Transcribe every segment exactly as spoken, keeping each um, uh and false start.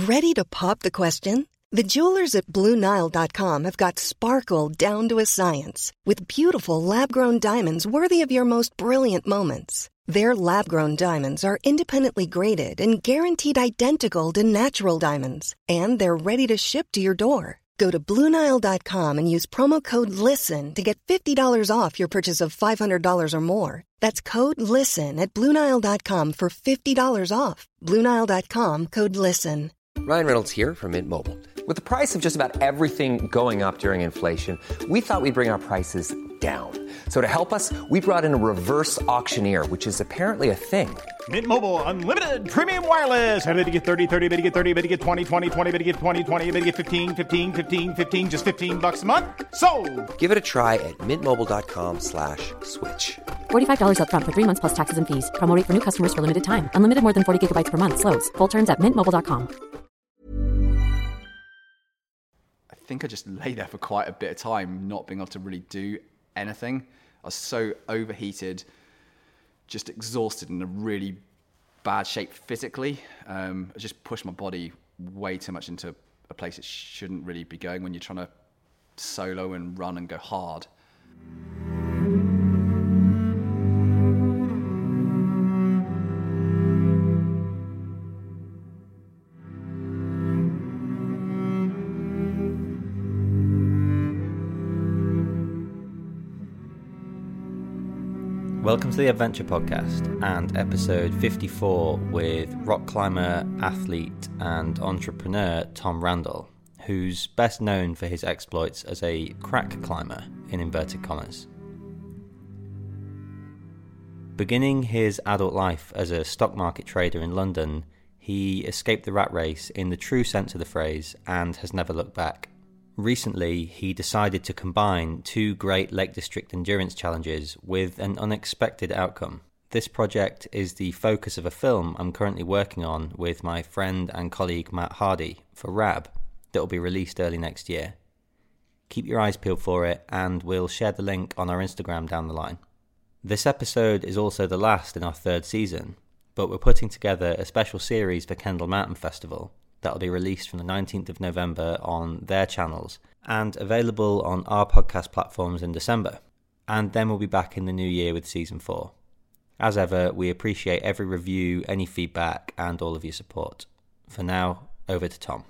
Ready to pop the question? The jewelers at Blue Nile dot com have got sparkle down to a science with beautiful lab-grown diamonds worthy of your most brilliant moments. Their lab-grown diamonds are independently graded and guaranteed identical to natural diamonds, and they're ready to ship to your door. Go to Blue Nile dot com and use promo code LISTEN to get fifty dollars off your purchase of five hundred dollars or more. That's code LISTEN at Blue Nile dot com for fifty dollars off. Blue Nile dot com, code LISTEN. Ryan Reynolds here from Mint Mobile. With the price of just about everything going up during inflation, we thought we'd bring our prices down. So to help us, we brought in a reverse auctioneer, which is apparently a thing. Mint Mobile Unlimited Premium Wireless. How to get thirty, thirty, how to get thirty, how to get twenty, twenty, twenty, how to get twenty, twenty, how to get fifteen, fifteen, fifteen, fifteen, just fifteen bucks a month? Sold! Give it a try at mintmobile.com slash switch. forty-five dollars up front for three months plus taxes and fees. Promo rate for new customers for limited time. Unlimited more than forty gigabytes per month. Slows full terms at mint mobile dot com. I think I just lay there for quite a bit of time, not being able to really do anything. I was so overheated, just exhausted, in a really bad shape physically. Um, I just pushed my body way too much into a place it shouldn't really be going when you're trying to solo and run and go hard. Welcome to the Adventure Podcast and episode fifty-four with rock climber, athlete and entrepreneur Tom Randall, who's best known for his exploits as a crack climber, in inverted commas. Beginning his adult life as a stock market trader in London, he escaped the rat race in the true sense of the phrase and has never looked back. Recently, he decided to combine two great Lake District endurance challenges with an unexpected outcome. This project is the focus of a film I'm currently working on with my friend and colleague Matt Hardy for R A B that will be released early next year. Keep your eyes peeled for it, and we'll share the link on our Instagram down the line. This episode is also the last in our third season, but we're putting together a special series for Kendal Mountain Festival that'll be released from the nineteenth of November on their channels and available on our podcast platforms in December. And then we'll be back in the new year with season four. As ever, we appreciate every review, any feedback, and all of your support. For now, over to Tom.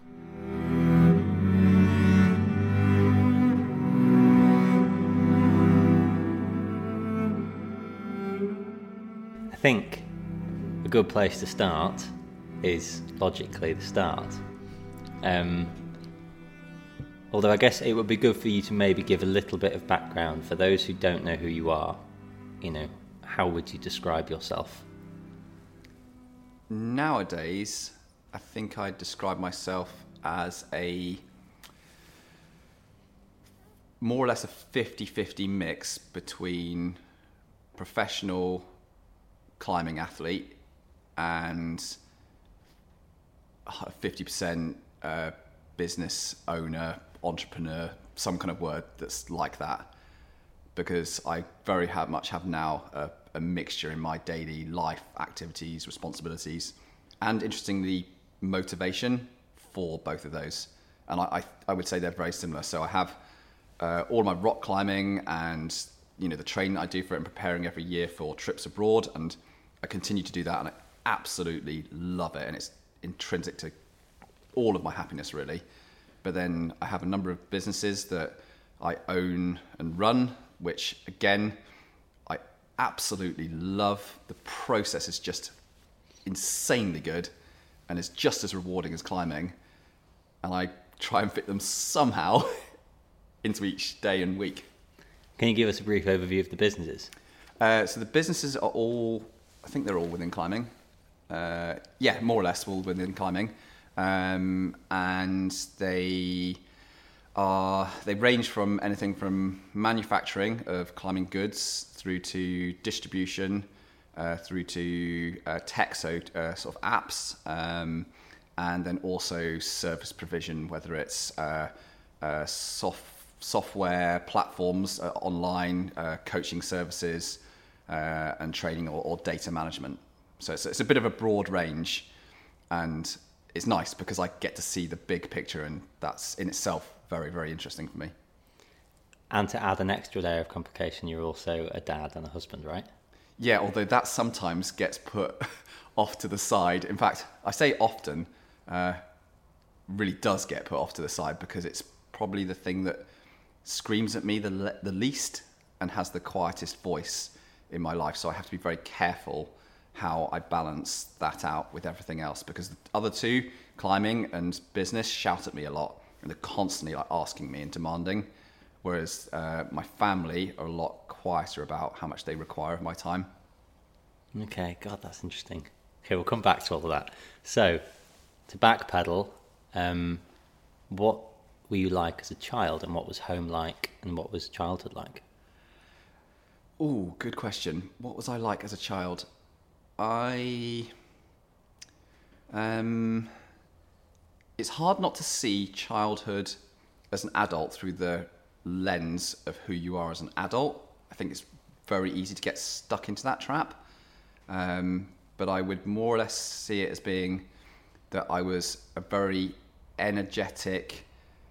I think a good place to start is logically the start. Um, although I guess it would be good for you to maybe give a little bit of background for those who don't know who you are. You know, how would you describe yourself? Nowadays, I think I'd describe myself as a more or less a fifty-fifty mix between professional climbing athlete and fifty percent uh, business owner, entrepreneur, some kind of word that's like that. Because I very have, much have now a, a mixture in my daily life, activities, responsibilities, and interestingly, motivation for both of those. And I, I, I would say they're very similar. So I have uh, all my rock climbing and you know the training I do for it and preparing every year for trips abroad, and I continue to do that, and I absolutely love it, and it's intrinsic to all of my happiness really. But then I have a number of businesses that I own and run, which again I absolutely love. The process is just insanely good and it's just as rewarding as climbing, and I try and fit them somehow into each day and week. Can you give us a brief overview of the businesses? Uh, so the businesses are all, I think they're all within climbing. Uh, yeah, more or less all within climbing. Um, and they are, they range from anything from manufacturing of climbing goods through to distribution, uh, through to uh, tech, so uh, sort of apps, um, and then also service provision, whether it's uh, uh, soft software platforms, uh, online uh, coaching services, uh, and training or, or data management. So it's, it's a bit of a broad range, and it's nice because I get to see the big picture, and that's in itself very, very interesting for me. And to add an extra layer of complication, you're also a dad and a husband, right? Yeah, although that sometimes gets put off to the side. In fact, I say often, uh, really does get put off to the side because it's probably the thing that screams at me the le- the least and has the quietest voice in my life. So I have to be very careful how I balance that out with everything else, because the other two, climbing and business, shout at me a lot and they're constantly like asking me and demanding, whereas uh, my family are a lot quieter about how much they require of my time. Okay, God, that's interesting. Okay, we'll come back to all of that. So, to backpedal, um, what were you like as a child, and what was home like, and what was childhood like? Oh, good question. What was I like as a child? I, um, it's hard not to see childhood as an adult through the lens of who you are as an adult. I think it's very easy to get stuck into that trap. Um, but I would more or less see it as being that I was a very energetic,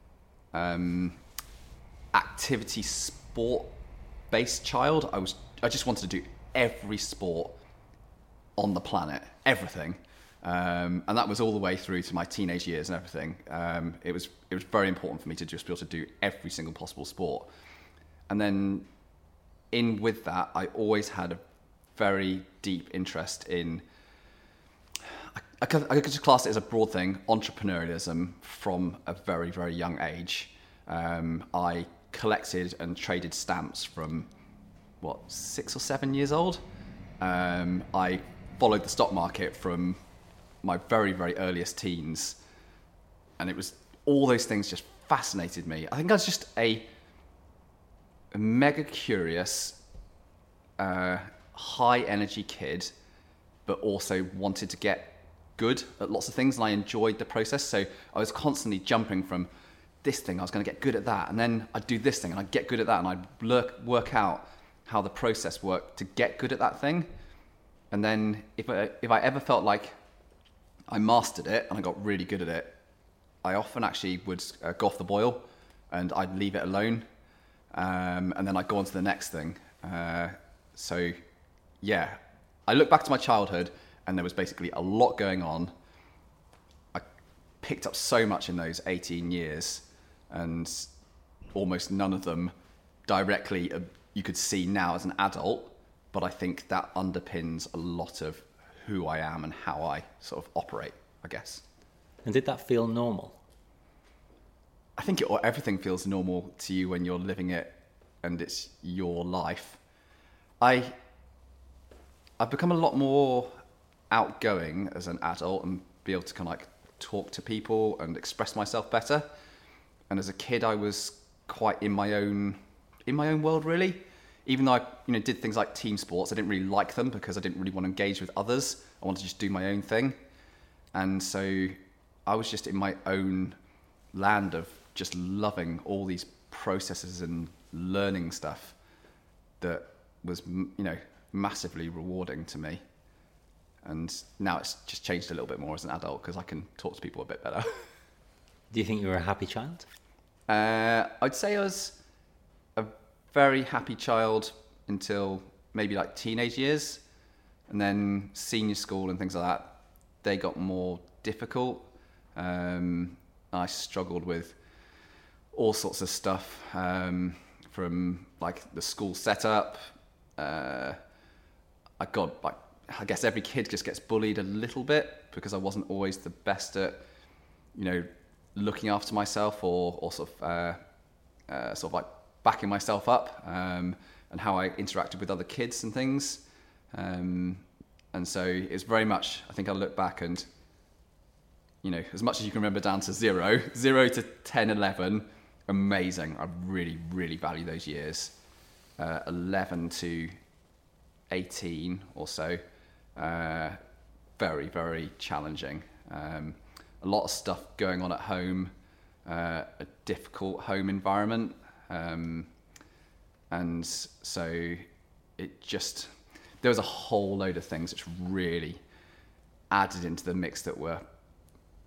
um, activity sport-based child. I was, I just wanted to do every sport on the planet, everything, um, and that was all the way through to my teenage years and everything. Um, it was it was very important for me to just be able to do every single possible sport, and then in with that, I always had a very deep interest in. I, I, could, I could just class it as a broad thing, entrepreneurialism from a very very young age. Um, I collected and traded stamps from what six or seven years old. Um, I followed the stock market from my very, very earliest teens. And it was, all those things just fascinated me. I think I was just a, a mega curious, uh, high energy kid, but also wanted to get good at lots of things. And I enjoyed the process. So I was constantly jumping from this thing, I was going to get good at that. And then I'd do this thing and I'd get good at that. And I'd work, work out how the process worked to get good at that thing. And then if I, if I ever felt like I mastered it and I got really good at it, I often actually would uh, go off the boil and I'd leave it alone. Um, and then I'd go on to the next thing. Uh, so yeah, I look back to my childhood and there was basically a lot going on. I picked up so much in those eighteen years, and almost none of them directly uh, you could see now as an adult. But I think that underpins a lot of who I am and how I sort of operate, I guess. And did that feel normal? I think it, or everything feels normal to you when you're living it and it's your life. I, I've become a lot more outgoing as an adult and be able to kind of like talk to people and express myself better. And as a kid, I was quite in my own, in my own world, really. Even though I, you know, did things like team sports, I didn't really like them because I didn't really want to engage with others. I wanted to just do my own thing. And so I was just in my own land of just loving all these processes and learning stuff that was, you know, massively rewarding to me. And now it's just changed a little bit more as an adult because I can talk to people a bit better. Do you think you were a happy child? Uh, I'd say I was a very happy child until maybe like teenage years, and then senior school and things like that, they got more difficult. Um, I struggled with all sorts of stuff, um, from like the school setup. Uh, I got like, I guess every kid just gets bullied a little bit because I wasn't always the best at, you know, looking after myself or, or sort of, uh, uh, sort of like backing myself up, um, and how I interacted with other kids and things. Um, and so it's very much, I think I look back and, you know, as much as you can remember down to zero, zero to ten, eleven, amazing. I really, really value those years. Uh, eleven to eighteen or so, uh, very, very challenging. Um, a lot of stuff going on at home, uh, a difficult home environment. Um, and so it just, there was a whole load of things which really added into the mix that were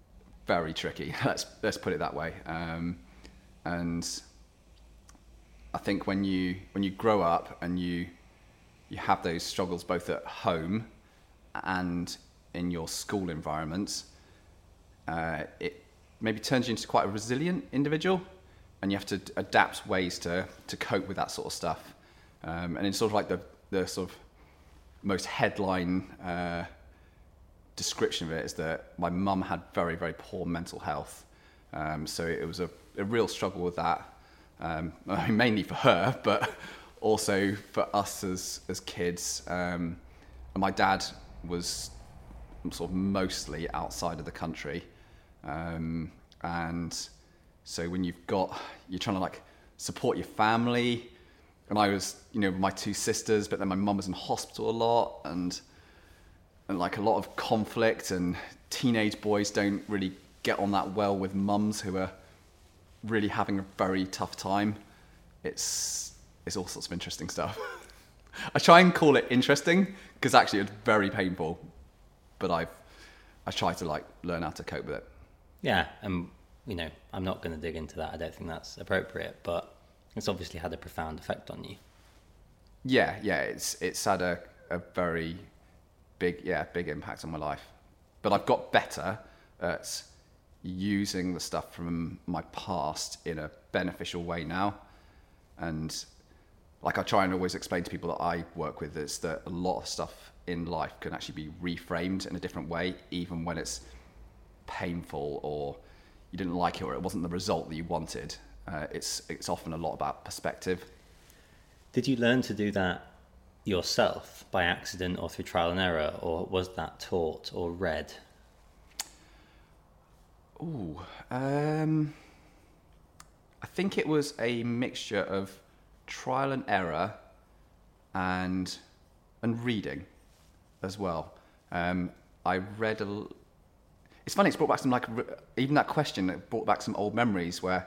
very tricky. Let's let's put it that way. Um, and I think when you when you grow up and you you have those struggles both at home and in your school environment, uh, it maybe turns you into quite a resilient individual, and you have to adapt ways to to cope with that sort of stuff. Um, and it's sort of like the the sort of most headline uh, description of it is that my mum had very, very poor mental health. Um, so it was a, a real struggle with that, um, I mean, mainly for her, but also for us as, as kids. Um, and my dad was sort of mostly outside of the country. Um, and so when you've got, you're trying to like support your family, and I was, you know, my two sisters, but then my mum was in hospital a lot, and and like a lot of conflict, and teenage boys don't really get on that well with mums who are really having a very tough time. It's it's all sorts of interesting stuff. I try and call it interesting because actually it's very painful, but I've I try to like learn how to cope with it. Yeah, and you know, I'm not going to dig into that. I don't think that's appropriate, but it's obviously had a profound effect on you. Yeah, yeah, it's it's had a, a very big, yeah, big impact on my life. But I've got better at using the stuff from my past in a beneficial way now. And like I try and always explain to people that I work with is that a lot of stuff in life can actually be reframed in a different way, even when it's painful or you didn't like it or it wasn't the result that you wanted. Uh, it's it's often a lot about perspective. Did you learn to do that yourself by accident or through trial and error, or was that taught or read? Ooh, um, I think it was a mixture of trial and error and and reading as well. Um, I read a. It's funny. It's brought back some like even that question. It brought back some old memories where,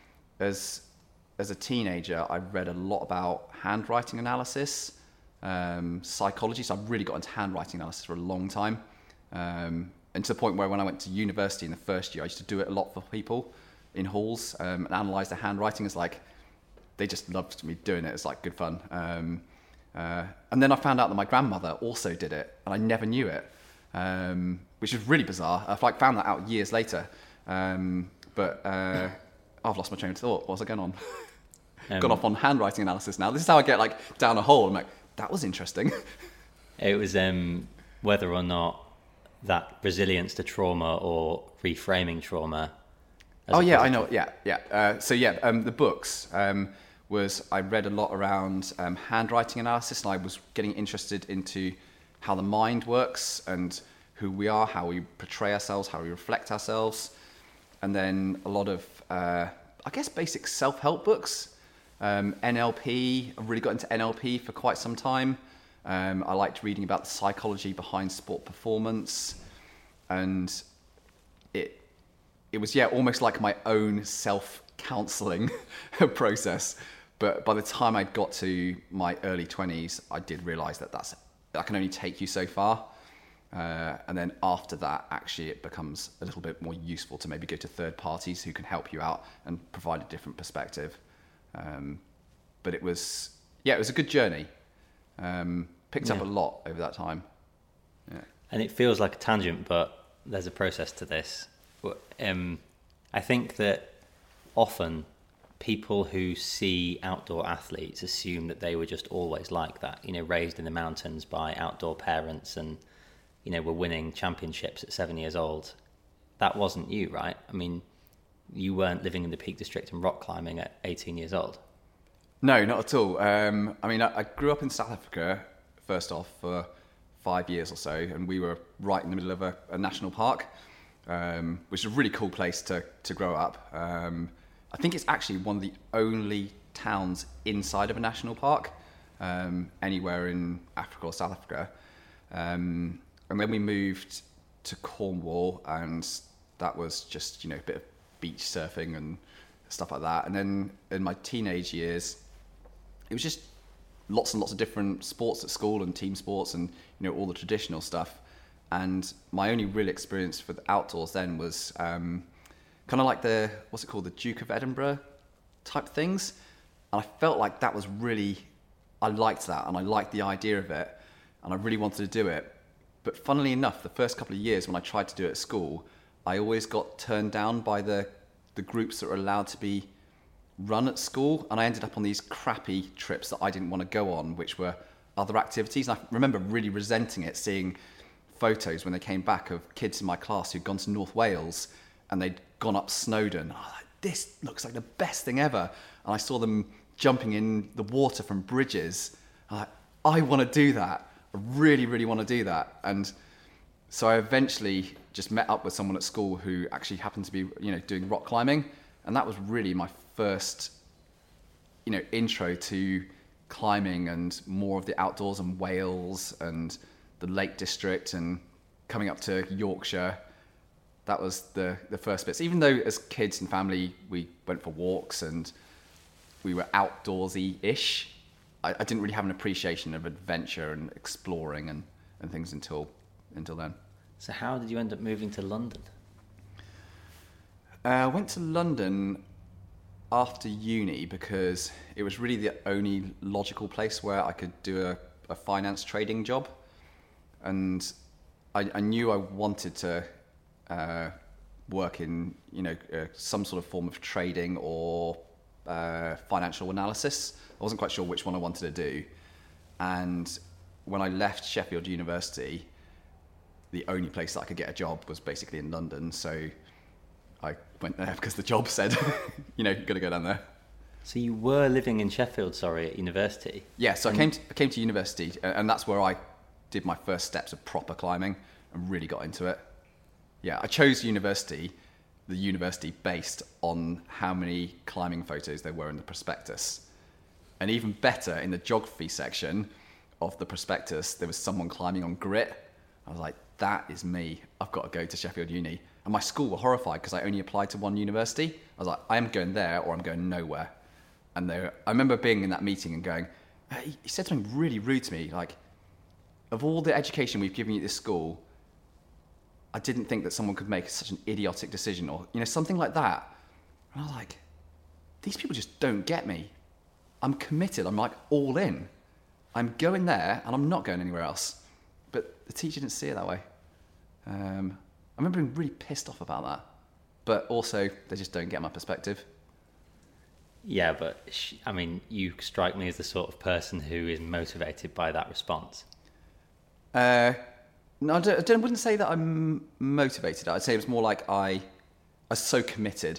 as as a teenager, I read a lot about handwriting analysis, um, psychology. So I've really got into handwriting analysis for a long time, um, and to the point where when I went to university in the first year, I used to do it a lot for people in halls um, and analyse their handwriting. It's like they just loved me doing it. It's like good fun. Um, uh, and then I found out that my grandmother also did it, and I never knew it, um, which was really bizarre. I like found that out years later, um, but. Uh, I've lost my train of thought. What was I going on? Um, Gone off on handwriting analysis now. This is how I get like down a hole. I'm like, that was interesting. It was um, whether or not that resilience to trauma or reframing trauma. Oh yeah, I know. Yeah, yeah. Uh, so yeah, um, the books um, was I read a lot around um, handwriting analysis, and I was getting interested into how the mind works and who we are, how we portray ourselves, how we reflect ourselves. And then a lot of, uh, I guess, basic self-help books. Um, N L P, I've really got into N L P for quite some time. Um, I liked reading about the psychology behind sport performance. And it it was, yeah, almost like my own self-counselling process. But by the time I got to my early twenties, I did realise that that's, that can only take you so far. Uh, and then after that, actually, it becomes a little bit more useful to maybe go to third parties who can help you out and provide a different perspective. Um, but it was, yeah, it was a good journey. Um, picked yeah. up a lot over that time. Yeah. And it feels like a tangent, but there's a process to this. Um, I think that often people who see outdoor athletes assume that they were just always like that, you know, raised in the mountains by outdoor parents and you know, were winning championships at seven years old. That wasn't you, right? I mean, you weren't living in the Peak District and rock climbing at eighteen years old. No, not at all. Um, I mean, I, I grew up in South Africa, first off, for five years or so, and we were right in the middle of a, a national park, um, which is a really cool place to, to grow up. Um, I think it's actually one of the only towns inside of a national park, um, anywhere in Africa or South Africa. Um, And then we moved to Cornwall, and that was just, you know, a bit of beach surfing and stuff like that. And then in my teenage years, it was just lots and lots of different sports at school and team sports and, you know, all the traditional stuff. And my only real experience for the outdoors then was um, kind of like the, what's it called, the Duke of Edinburgh type things. And I felt like that was really, I liked that and I liked the idea of it and I really wanted to do it. But funnily enough, the first couple of years when I tried to do it at school, I always got turned down by the, the groups that were allowed to be run at school. And I ended up on these crappy trips that I didn't want to go on, which were other activities. And I remember really resenting it, seeing photos when they came back of kids in my class who'd gone to North Wales and they'd gone up Snowdon. I was like, this looks like the best thing ever. And I saw them jumping in the water from bridges. I'm like, I want to do that. I really, really want to do that. And so I eventually just met up with someone at school who actually happened to be, you know, doing rock climbing. And that was really my first, you know, intro to climbing and more of the outdoors and Wales and the Lake District and coming up to Yorkshire. That was the, the first bits. Even though as kids and family, we went for walks and we were outdoorsy-ish, I, I didn't really have an appreciation of adventure and exploring and, and things until until then. So how did you end up moving to London? Uh, I went to London after uni because it was really the only logical place where I could do a, a finance trading job. And I, I knew I wanted to uh, work in, you know, uh, some sort of form of trading or uh, financial analysis. I wasn't quite sure which one I wanted to do. And when I left Sheffield University, the only place that I could get a job was basically in London. So I went there because the job said, you know, you've got to go down there. So you were living in Sheffield, sorry, at university? Yeah, so and I came to, I came to university, and that's where I did my first steps of proper climbing and really got into it. Yeah, I chose university, the university based on how many climbing photos there were in the prospectus. And even better, in the geography section of the prospectus, there was someone climbing on grit. I was like, that is me. I've got to go to Sheffield Uni. And my school were horrified because I only applied to one university. I was like, I am going there or I'm going nowhere. And they were, I remember being in that meeting and going, he, he said something really rude to me, like, of all the education we've given you at this school, I didn't think that someone could make such an idiotic decision or, you know, something like that. And I was like, these people just don't get me. I'm committed. I'm like all in. I'm going there and I'm not going anywhere else. But the teacher didn't see it that way. Um, I remember being really pissed off about that. But also, they just don't get my perspective. Yeah, but sh- I mean, you strike me as the sort of person who is motivated by that response. Uh, no, I, don't, I don't, wouldn't say that I'm motivated. I'd say it was more like I, I was so committed.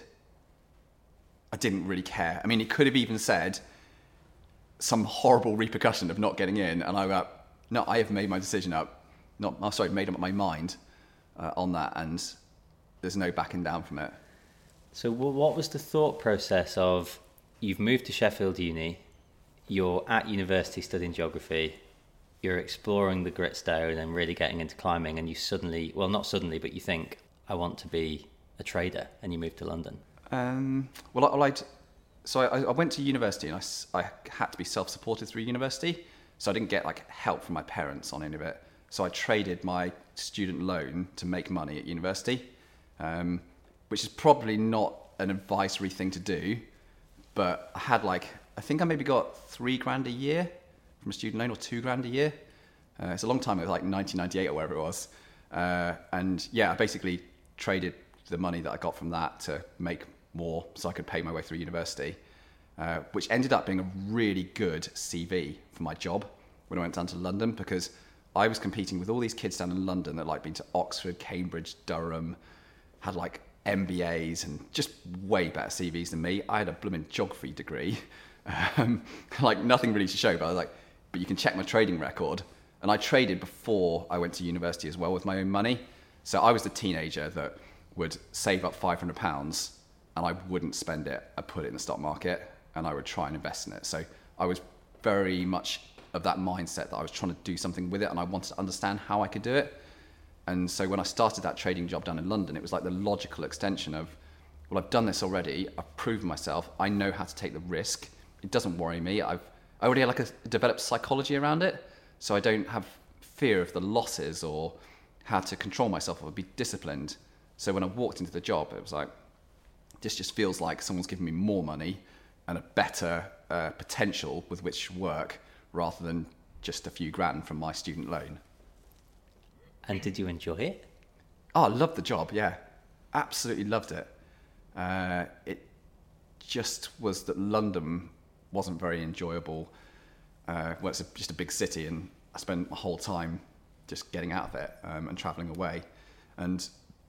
I didn't really care. I mean, it could have even said some horrible repercussion of not getting in, and I went, no, I have made my decision up. Not, oh, sorry, made up my mind uh, on that, and there's no backing down from it. So, what was the thought process of you've moved to Sheffield Uni, you're at university studying geography, you're exploring the Gritstone and really getting into climbing, and you suddenly, well, not suddenly, but you think, I want to be a trader, and you move to London? Um, well, I, I'd, so I, I went to university, and I, I had to be self-supported through university, so I didn't get like help from my parents on any of it. So I traded my student loan to make money at university, um, which is probably not an advisory thing to do, but I had like, I think I maybe got three grand a year from a student loan, or two grand a year. Uh, it's a long time, it was like nineteen ninety-eight or whatever it was. Uh, and yeah, I basically traded the money that I got from that to make more so I could pay my way through university, uh, which ended up being a really good C V for my job when I went down to London, because I was competing with all these kids down in London that like been to Oxford, Cambridge, Durham, had like M B As and just way better C Vs than me. I had a blooming geography degree, um, like nothing really to show, but I was like, but you can check my trading record. And I traded before I went to university as well with my own money. So I was the teenager that would save up five hundred pounds and I wouldn't spend it. I put it in the stock market and I would try and invest in it. So I was very much of that mindset that I was trying to do something with it and I wanted to understand how I could do it. And so when I started that trading job down in London, it was like the logical extension of, well, I've done this already. I've proven myself. I know how to take the risk. It doesn't worry me. I've I already had like a developed psychology around it. So I don't have fear of the losses or had to control myself or be disciplined. So when I walked into the job, it was like, this just feels like someone's giving me more money and a better uh, potential with which to work rather than just a few grand from my student loan. And did you enjoy it? Oh, I loved the job, yeah. Absolutely loved it. Uh, it just was that London wasn't very enjoyable. Uh, well, it's a, just a big city, and I spent my whole time just getting out of it um, and travelling away. And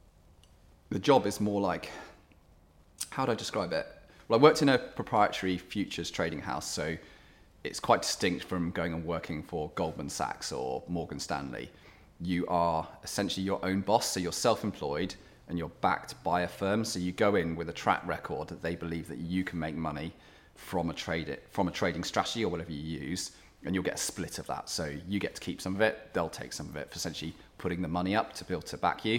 the job is more like, how do I describe it? Well, I worked in a proprietary futures trading house, so it's quite distinct from going and working for Goldman Sachs or Morgan Stanley. You are essentially your own boss, so you're self-employed and you're backed by a firm. So you go in with a track record that they believe that you can make money from a trade from a trading strategy or whatever you use, and you'll get a split of that. So you get to keep some of it, they'll take some of it for essentially putting the money up to be able to back you.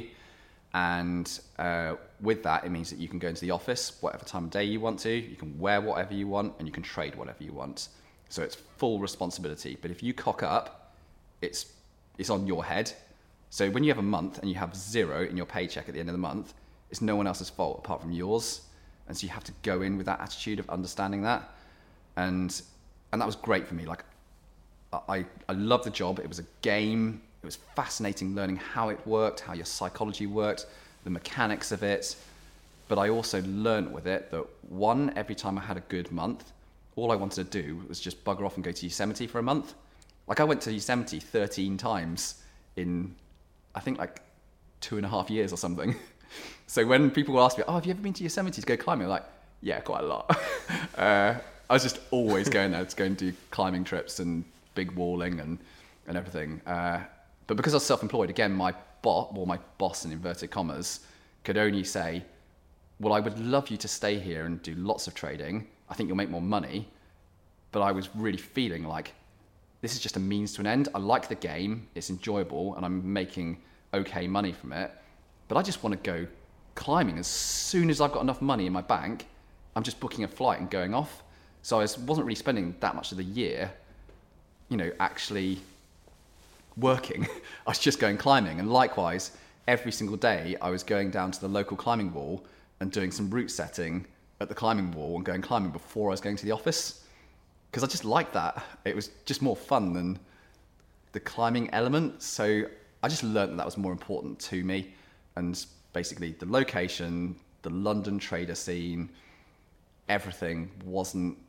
And uh, with that, it means that you can go into the office whatever time of day you want to, you can wear whatever you want, and you can trade whatever you want. So it's full responsibility. But if you cock up, it's it's on your head. So when you have a month and you have zero in your paycheck at the end of the month, it's no one else's fault apart from yours. And so you have to go in with that attitude of understanding that. And and that was great for me. Like, I, I loved the job. It was a game. It was fascinating learning how it worked, how your psychology worked, the mechanics of it. But I also learned with it that, one, every time I had a good month, all I wanted to do was just bugger off and go to Yosemite for a month. Like, I went to Yosemite thirteen times in, I think, like two and a half years or something. So when people will ask me, oh, have you ever been to Yosemite to go climbing? I'm like, yeah, quite a lot. uh, I was just always going there to go and do climbing trips and big walling and, and everything. Uh, but because I was self-employed, again, my boss, or my boss in inverted commas, could only say, well, I would love you to stay here and do lots of trading. I think you'll make more money. But I was really feeling like, this is just a means to an end. I like the game, it's enjoyable, and I'm making okay money from it. But I just want to go climbing. As soon as I've got enough money in my bank, I'm just booking a flight and going off. So I wasn't really spending that much of the year, you know, actually working. I was just going climbing. And likewise, every single day I was going down to the local climbing wall and doing some route setting at the climbing wall and going climbing before I was going to the office. Because I just liked that. It was just more fun than the climbing element. So I just learned that that was more important to me. And basically the location, the London trader scene, everything wasn't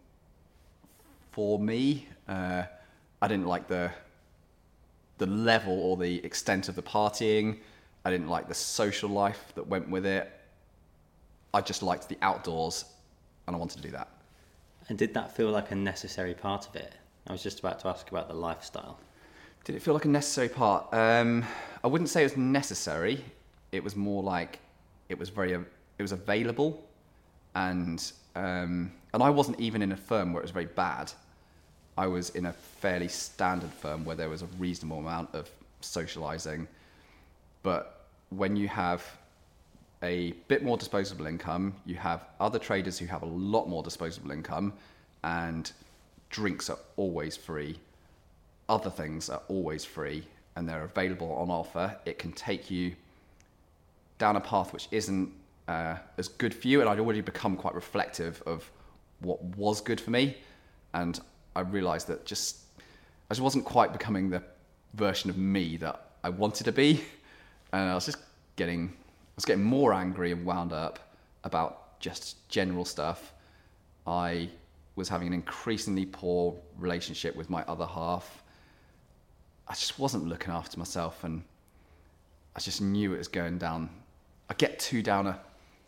for me. Uh, I didn't like the the level or the extent of the partying. I didn't like the social life that went with it. I just liked the outdoors, and I wanted to do that. And did that feel like a necessary part of it? I was just about to ask about the lifestyle. Did it feel like a necessary part? Um, I wouldn't say it was necessary. It was more like it was very, it was available, and um, and I wasn't even in a firm where it was very bad. I was in a fairly standard firm where there was a reasonable amount of socialising. But when you have a bit more disposable income, you have other traders who have a lot more disposable income, and drinks are always free. Other things are always free, and they're available on offer. It can take you down a path which isn't uh, as good for you, and I'd already become quite reflective of what was good for me, and I realised that just I just wasn't quite becoming the version of me that I wanted to be, and I was just getting I was getting more angry and wound up about just general stuff. I was having an increasingly poor relationship with my other half. I just wasn't looking after myself, and I just knew it was going down. I get too down a...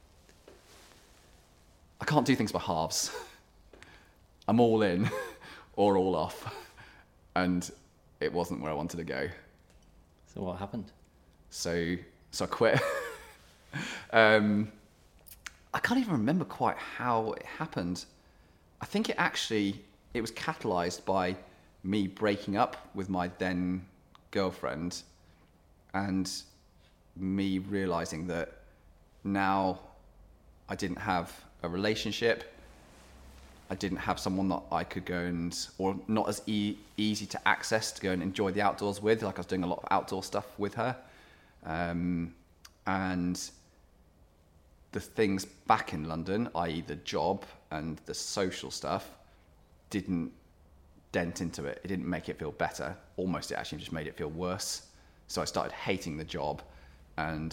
I can't do things by halves. I'm all in or all off. And it wasn't where I wanted to go. So what happened? So, so I quit. um, I can't even remember quite how it happened. I think it actually, it was catalysed by me breaking up with my then girlfriend and me realising that now I didn't have a relationship. I didn't have someone that I could go and, or not as e- easy to access to go and enjoy the outdoors with. Like I was doing a lot of outdoor stuff with her. Um, and the things back in London, that is the job and the social stuff, didn't dent into it. It didn't make it feel better. Almost it actually just made it feel worse. So I started hating the job, and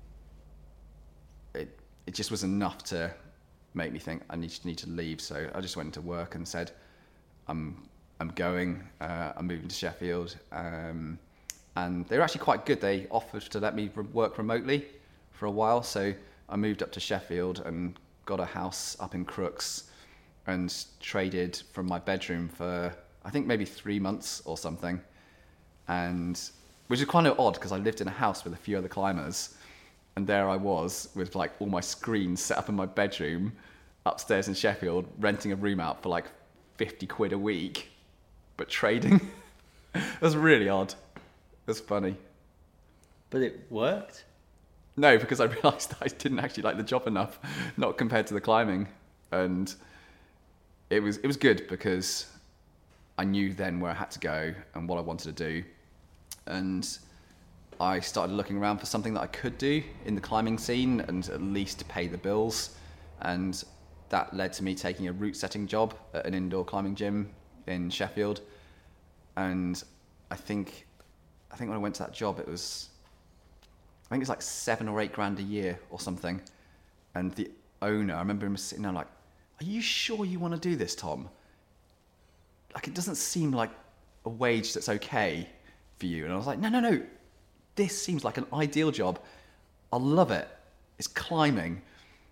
it it just was enough to make me think I need, need to leave. So I just went into work and said, I'm I'm going, uh, I'm moving to Sheffield. Um, and they were actually quite good. They offered to let me re- work remotely for a while. So I moved up to Sheffield and got a house up in Crooks and traded from my bedroom for, I think maybe three months or something. And which is kind of odd because I lived in a house with a few other climbers. And there I was with like all my screens set up in my bedroom upstairs in Sheffield, renting a room out for like fifty quid a week, but trading. It was really odd. It was funny. But it worked? No, because I realised I didn't actually like the job enough, not compared to the climbing. And it was it was good because I knew then where I had to go and what I wanted to do. And I started looking around for something that I could do in the climbing scene and at least pay the bills. And that led to me taking a route setting job at an indoor climbing gym in Sheffield. And I think, I think when I went to that job, it was, I think it was like seven or eight grand a year or something. And the owner, I remember him sitting there like, are you sure you want to do this, Tom? Like, it doesn't seem like a wage that's okay for you. And I was like, no, no, no. This seems like an ideal job. I love it. It's climbing.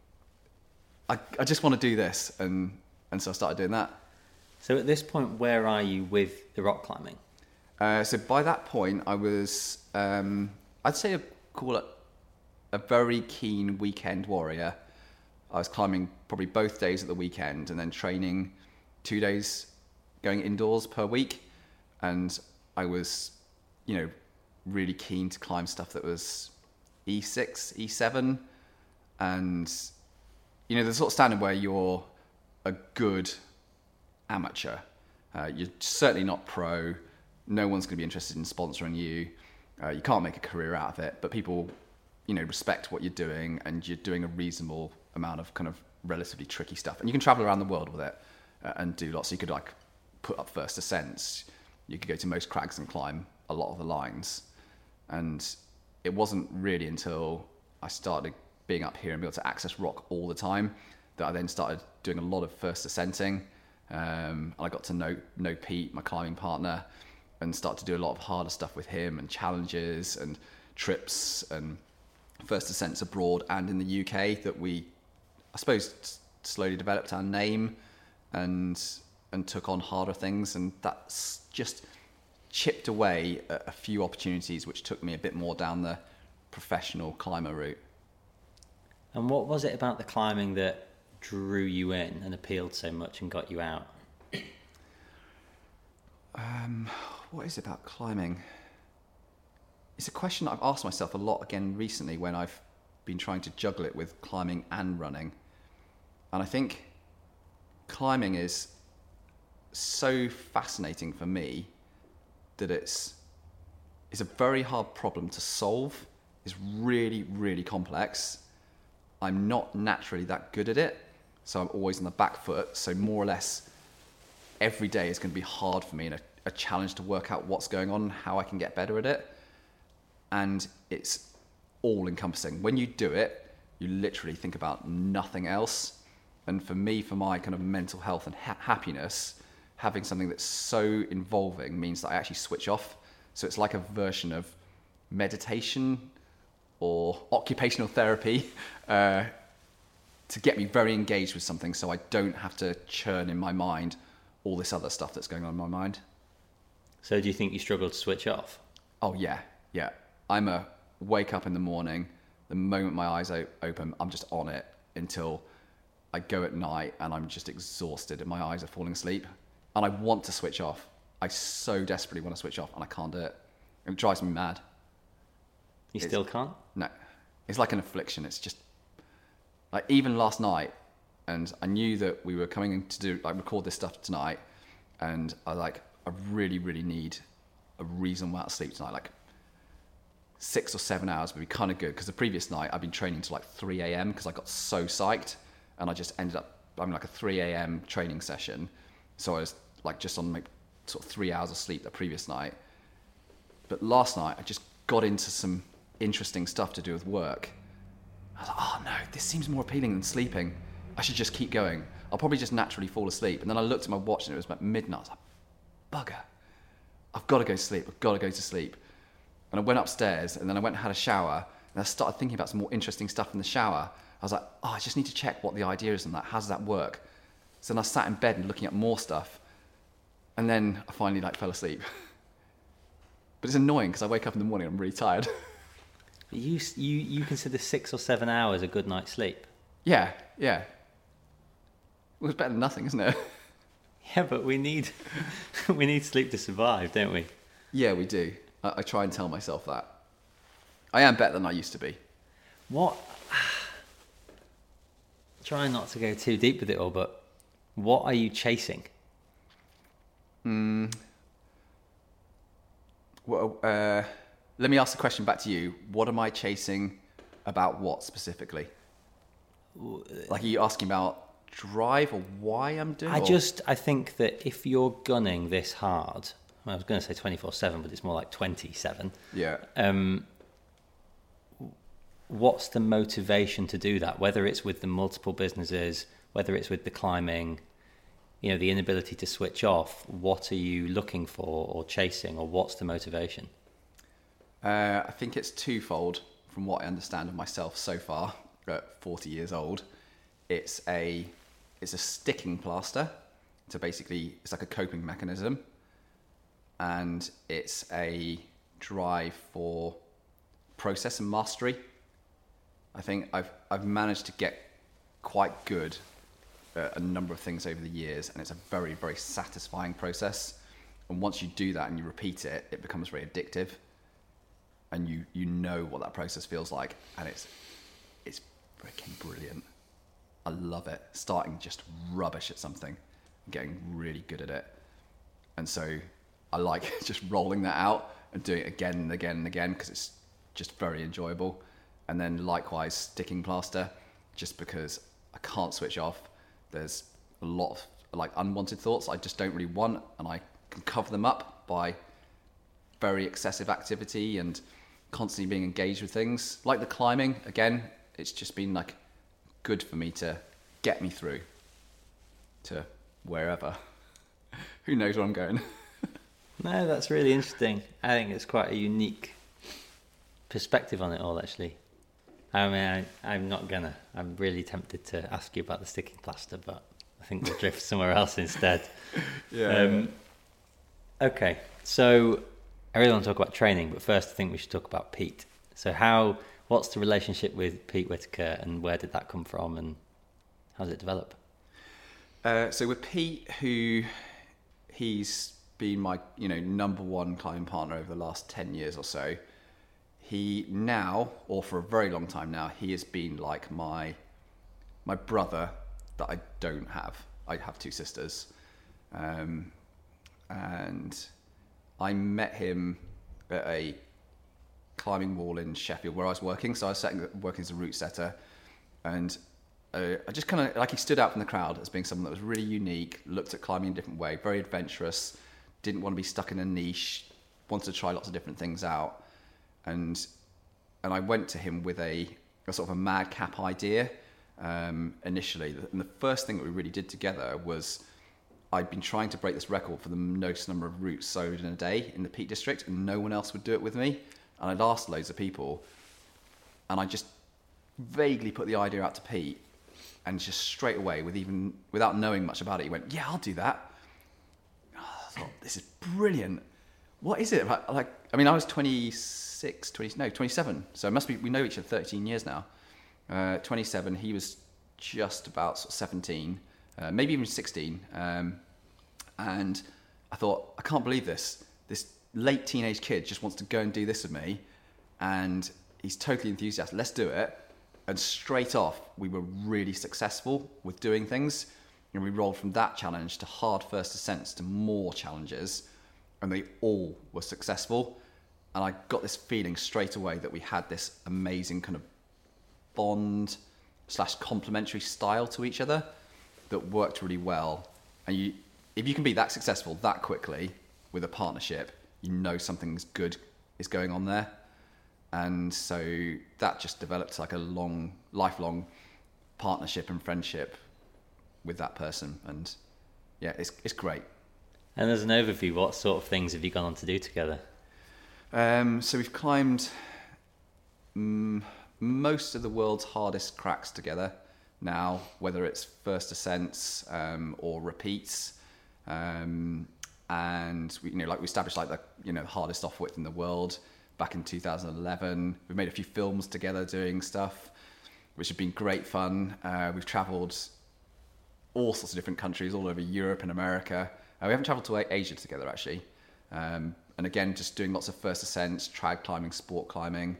I, I just want to do this. And, and so I started doing that. So at this point, where are you with the rock climbing? Uh, so by that point, I was, um, I'd say I'd call it a very keen weekend warrior. I was climbing probably both days at the weekend and then training two days going indoors per week. And I was, you know, really keen to climb stuff that was E six, E seven. And, you know, the sort of standard where you're a good amateur. Uh, you're certainly not pro. No one's going to be interested in sponsoring you. Uh, you can't make a career out of it, but people, you know, respect what you're doing and you're doing a reasonable amount of kind of relatively tricky stuff. And you can travel around the world with it uh, and do lots. So you could like put up first ascents. You could go to most crags and climb a lot of the lines. And it wasn't really until I started being up here and be able to access rock all the time that I then started doing a lot of first ascenting. Um, and I got to know, know Pete, my climbing partner, and start to do a lot of harder stuff with him and challenges and trips and first ascents abroad and in the U K that we, I suppose, slowly developed our name and and took on harder things. And that's just chipped away at a few opportunities which took me a bit more down the professional climber route. And what was it about the climbing that drew you in and appealed so much and got you out? Um, what is it about climbing? It's a question I've asked myself a lot again recently when I've been trying to juggle it with climbing and running. And I think climbing is so fascinating for me that it's it's a very hard problem to solve. It's really, really complex. I'm not naturally that good at it, so I'm always on the back foot. So more or less every day is going to be hard for me and a, a challenge to work out what's going on and how I can get better at it. And it's all encompassing. When you do it, you literally think about nothing else. And for me, for my kind of mental health and ha- happiness, having something that's so involving means that I actually switch off. So it's like a version of meditation or occupational therapy uh, to get me very engaged with something so I don't have to churn in my mind all this other stuff that's going on in my mind. So do you think you struggle to switch off? Oh, yeah, yeah. I'm a wake up in the morning, the moment my eyes o- open, I'm just on it until I go at night and I'm just exhausted and my eyes are falling asleep. And I want to switch off. I so desperately want to switch off and I can't do it. It drives me mad. You It's- still can't? No. It's like an affliction. It's just, like even last night, and I knew that we were coming in to do, like record this stuff tonight, and I like, I really, really need a reasonable amount of sleep tonight, like six or seven hours would be kind of good, because the previous night I'd been training to like three a.m. because I got so psyched, and I just ended up having like a three a.m. training session. So I was like just on like sort of three hours of sleep the previous night. But last night I just got into some interesting stuff to do with work. I was like, oh no, this seems more appealing than sleeping. I should just keep going. I'll probably just naturally fall asleep. And then I looked at my watch and it was about midnight. I was like, bugger, I've got to go to sleep. I've got to go to sleep. And I went upstairs, and then I went and had a shower, and I started thinking about some more interesting stuff in the shower. I was like, oh, I just need to check what the idea is on that. How does that work? So then I sat in bed and looking at more stuff, and then I finally like fell asleep. But it's annoying because I wake up in the morning and I'm really tired. You you you consider six or seven hours a good night's sleep? Yeah, yeah. Well, it's better than nothing, isn't it? Yeah, but we need we need sleep to survive, don't we? Yeah, we do. I, I try and tell myself that. I am better than I used to be. What? Trying not to go too deep with it all, but what are you chasing? Mm. Well, uh, let me ask the question back to you. What am I chasing about what specifically? Like, are you asking about drive or why I'm doing it? I just, I think that if you're gunning this hard, well, I was going to say twenty-four seven, but it's more like twenty-seven. Yeah. Um, what's the motivation to do that? Whether it's with the multiple businesses, whether it's with the climbing, you know, the inability to switch off, what are you looking for or chasing, or what's the motivation? Uh, I think it's twofold from what I understand of myself so far at forty years old. It's a, it's a sticking plaster. So basically it's like a coping mechanism, and it's a drive for process and mastery. I think I've, I've managed to get quite good at a number of things over the years, and it's a very, very satisfying process. And once you do that and you repeat it, it becomes very addictive, and you you know what that process feels like, and it's it's freaking brilliant. I love it. Starting just rubbish at something and getting really good at it. And so I like just rolling that out and doing it again and again and again, because it's just very enjoyable. And then likewise sticking plaster, just because I can't switch off. There's a lot of like unwanted thoughts I just don't really want, and I can cover them up by very excessive activity and constantly being engaged with things. Like the climbing, again, it's just been like good for me to get me through to wherever. Who knows where I'm going? No, that's really interesting. I think it's quite a unique perspective on it all, actually. I mean, I, I'm not gonna. I'm really tempted to ask you about the sticking plaster, but I think we'll drift somewhere else instead. Yeah. Um, okay, so I really want to talk about training, but first I think we should talk about Pete. So how, what's the relationship with Pete Whitaker, and where did that come from, and how does it develop? Uh, so with Pete, who he's been my, you know, number one climbing partner over the last ten years or so. He now, or for a very long time now, he has been like my my brother that I don't have. I have two sisters. Um, and I met him at a climbing wall in Sheffield where I was working. So I was setting, working as a route setter. And uh, I just kind of, like, he stood out from the crowd as being someone that was really unique, looked at climbing in a different way, very adventurous, didn't want to be stuck in a niche, wanted to try lots of different things out. And and I went to him with a, a sort of a madcap idea um, initially. And the first thing that we really did together was I'd been trying to break this record for the most number of routes sewed in a day in the Peak District, and no one else would do it with me. And I'd asked loads of people, and I just vaguely put the idea out to Pete, and just straight away, with even without knowing much about it, he went, "Yeah, I'll do that." Oh, I thought, this is brilliant. What is it? Like, I mean, I was twenty-six, twenty, no, twenty-seven. So it must be, we know each other thirteen years now. Uh, twenty-seven, he was just about sort of seventeen, uh, maybe even sixteen. Um, and I thought, I can't believe this. This late teenage kid just wants to go and do this with me. And he's totally enthusiastic. Let's do it. And straight off, we were really successful with doing things. And we rolled from that challenge to hard first ascents to more challenges. And they all were successful. and I got this feeling straight away that we had this amazing kind of bond slash complementary style to each other that worked really well. And you, if you can be that successful that quickly with a partnership, you know something's good is going on there. And so that just developed like a long, lifelong partnership and friendship with that person. And yeah, it's it's great. And as an overview, what sort of things have you gone on to do together? Um, so we've climbed mm, most of the world's hardest cracks together now, whether it's first ascents um, or repeats. Um, and we, you know, like we established like the you know hardest off width in the world back in two thousand eleven. We've made a few films together doing stuff, which have been great fun. Uh, we've travelled all sorts of different countries, all over Europe and America. Uh, we haven't travelled to Asia together actually. Um, and again, just doing lots of first ascents, trad climbing, sport climbing.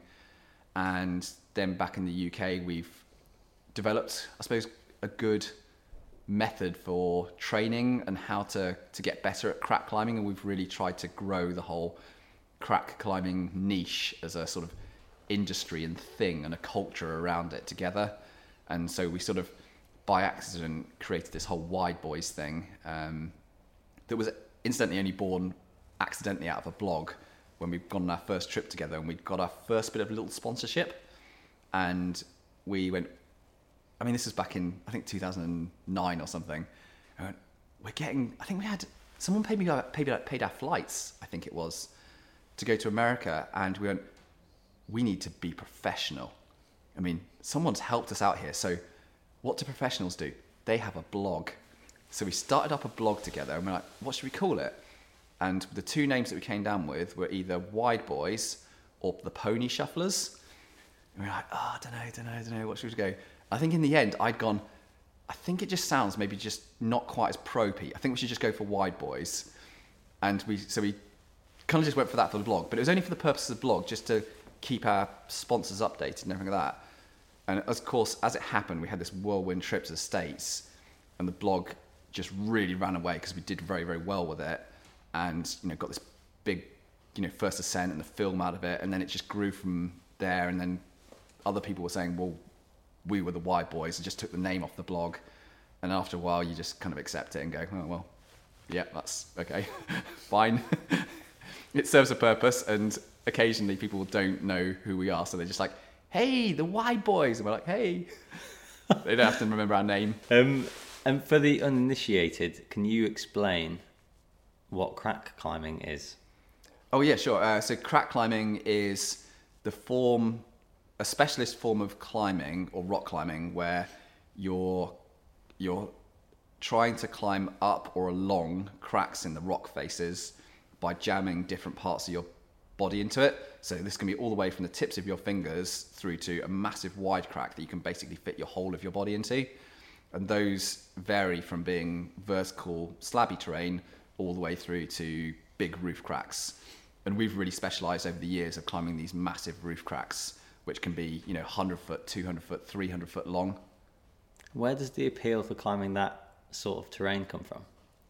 And then back in the U K, we've developed, I suppose, a good method for training and how to, to get better at crack climbing. And we've really tried to grow the whole crack climbing niche as a sort of industry and thing and a culture around it together. And so we sort of, by accident, created this whole Wide Boys thing um, that was incidentally only born accidentally out of a blog when we'd gone on our first trip together, and we'd got our first bit of little sponsorship. And we went, I mean, this was back in, I think, two thousand nine or something. I went, we're getting, I think we had, someone paid, me, paid, paid our flights, I think it was, to go to America. And we went, we need to be professional. I mean, someone's helped us out here. So what do professionals do? They have a blog. So we started up a blog together, and we're like, what should we call it? And the two names that we came down with were either Wide Boys or the Pony Shufflers. And we were like, oh, I don't know, I don't know, I don't know, what should we go? I think in the end, I'd gone, I think it just sounds maybe just not quite as pro-y. I think we should just go for Wide Boys. And we, so we kind of just went for that for the blog. But it was only for the purposes of the blog, just to keep our sponsors updated and everything like that. And of course, as it happened, we had this whirlwind trip to the States, and the blog just really ran away because we did very, very well with it. And, you know, got this big, you know, first ascent and the film out of it. And then it just grew from there. And then other people were saying, well, we were the Wide Boys, and just took the name off the blog. And after a while, you just kind of accept it and go, oh, well, yeah, that's okay, fine. It serves a purpose. And occasionally people don't know who we are. So they're just like, hey, the Wide Boys. And we're like, hey. They don't have to remember our name. Um, and for the uninitiated, can you explain what crack climbing is? Oh yeah, sure. Uh, so crack climbing is the form, a specialist form of climbing or rock climbing where you're you're trying to climb up or along cracks in the rock faces by jamming different parts of your body into it. So this can be all the way from the tips of your fingers through to a massive wide crack that you can basically fit your whole of your body into. And those vary from being vertical slabby terrain all the way through to big roof cracks. And we've really specialized over the years of climbing these massive roof cracks, which can be, you know, one hundred foot, two hundred foot, three hundred foot long. Where does the appeal for climbing that sort of terrain come from?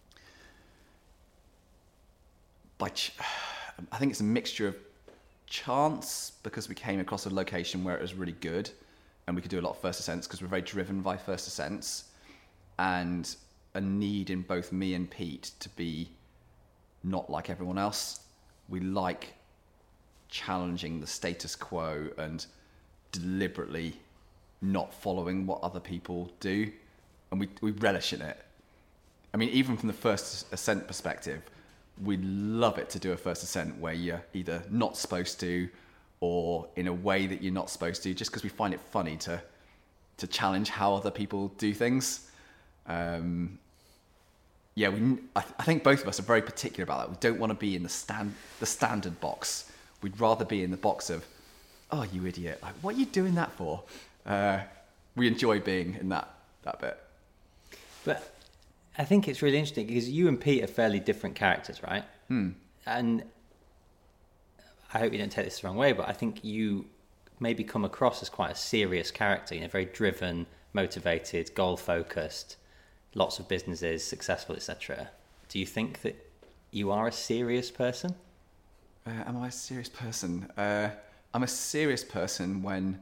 By ch- I think it's a mixture of chance, because we came across a location where it was really good and we could do a lot of first ascents because we're very driven by first ascents, and a need in both me and Pete to be not like everyone else. We like challenging the status quo and deliberately not following what other people do, and we, we relish in it. I mean, even from the first ascent perspective, we love it to do a first ascent where you're either not supposed to or in a way that you're not supposed to, just because we find it funny to to challenge how other people do things. Um, yeah, we. I, th- I think both of us are very particular about that. We don't want to be in the stand the standard box. We'd rather be in the box of, oh, you idiot! Like, what are you doing that for? Uh, we enjoy being in that that bit. But I think it's really interesting because you and Pete are fairly different characters, right? Hmm. And I hope you don't take this the wrong way, but I think you maybe come across as quite a serious character, you know, very driven, motivated, goal-focused, lots of businesses, successful, et cetera. Do you think that you are a serious person? Uh, am I a serious person? Uh, I'm a serious person when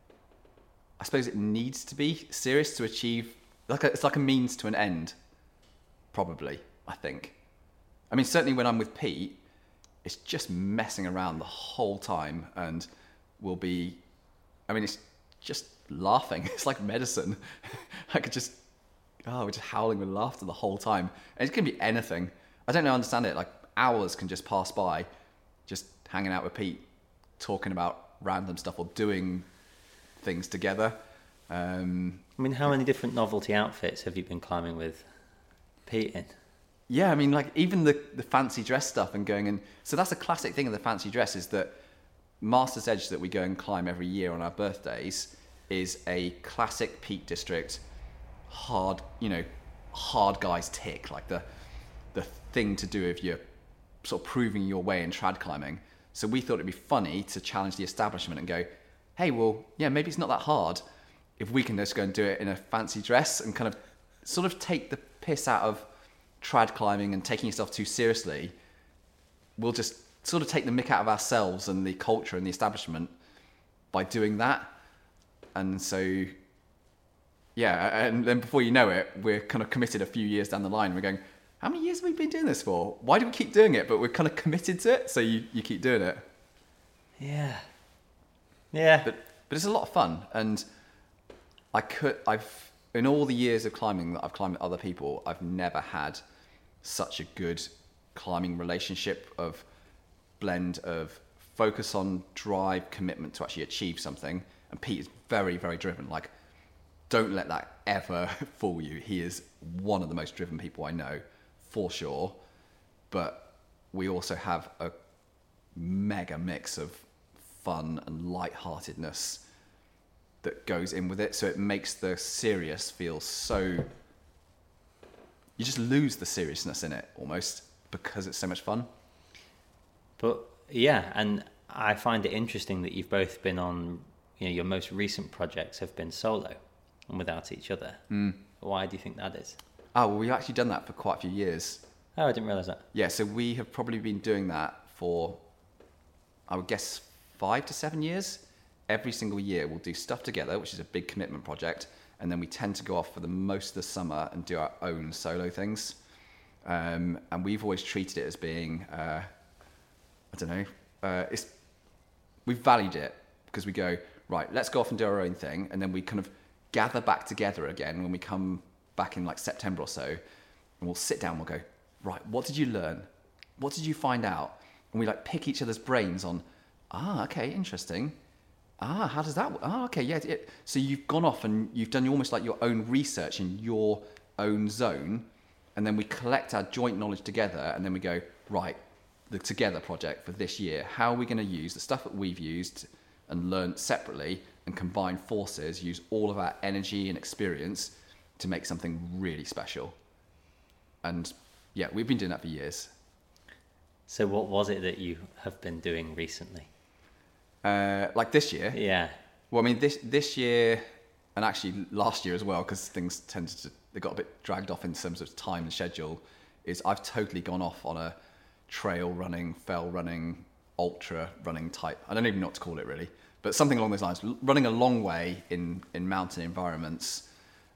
I suppose it needs to be serious to achieve. Like a, it's like a means to an end, probably. I think. I mean, certainly when I'm with Pete, it's just messing around the whole time, and we'll be. I mean, it's just laughing. It's like medicine. I could just. Oh, we're just howling with laughter the whole time. And it can be anything. I don't know, understand it. Like hours can just pass by, just hanging out with Pete, talking about random stuff or doing things together. Um, I mean, how many different novelty outfits have you been climbing with Pete in? Yeah, I mean, like even the, the fancy dress stuff and going in. So that's a classic thing of the fancy dress is that Master's Edge that we go and climb every year on our birthdays is a classic Peak District hard, you know, hard guys tick, like the the thing to do if you're sort of proving your way in trad climbing. So we thought it'd be funny to challenge the establishment and go, hey, well, yeah, maybe it's not that hard if we can just go and do it in a fancy dress and kind of sort of take the piss out of trad climbing and taking yourself too seriously. We'll just sort of take the mick out of ourselves and the culture and the establishment by doing that. And so, yeah, and then before you know it, we're kind of committed a few years down the line. We're going, how many years have we been doing this for? Why do we keep doing it? But we're kind of committed to it, so you, you keep doing it. Yeah. Yeah. But but it's a lot of fun. And I could, I've, in all the years of climbing that I've climbed with other people, I've never had such a good climbing relationship of blend of focus on drive, commitment to actually achieve something. And Pete is very, very driven. Like, don't let that ever fool you. He is one of the most driven people I know, for sure. But we also have a mega mix of fun and lightheartedness that goes in with it. So it makes the serious feel so... You just lose the seriousness in it, almost, because it's so much fun. But, yeah, and I find it interesting that you've both been on... You know, your most recent projects have been solo and without each other. Mm. Why do you think that is? Oh, well, we've actually done that for quite a few years. Oh, I didn't realise that. Yeah, so we have probably been doing that for, I would guess, five to seven years. Every single year we'll do stuff together, which is a big commitment project, and then we tend to go off for the most of the summer and do our own solo things. Um, and we've always treated it as being, uh, I don't know, uh, it's we've valued it because we go, right, let's go off and do our own thing, and then we kind of gather back together again when we come back in like September or so, and we'll sit down and we'll go, right, what did you learn? What did you find out? And we like pick each other's brains on, ah, okay, interesting. Ah, how does that work? Ah, okay, yeah, yeah. So you've gone off and you've done almost like your own research in your own zone, and then we collect our joint knowledge together, and then we go, right, the Together project for this year, how are we going to use the stuff that we've used and learned separately and combine forces, use all of our energy and experience to make something really special. And yeah, we've been doing that for years. So what was it that you have been doing recently? Uh, like this year? Yeah. Well, I mean, this this year, and actually last year as well, because things tended to, they got a bit dragged off in terms of time and schedule, is I've totally gone off on a trail running, fell running, ultra running type. I don't even know what to call it really, but something along those lines. Running a long way in, in mountain environments,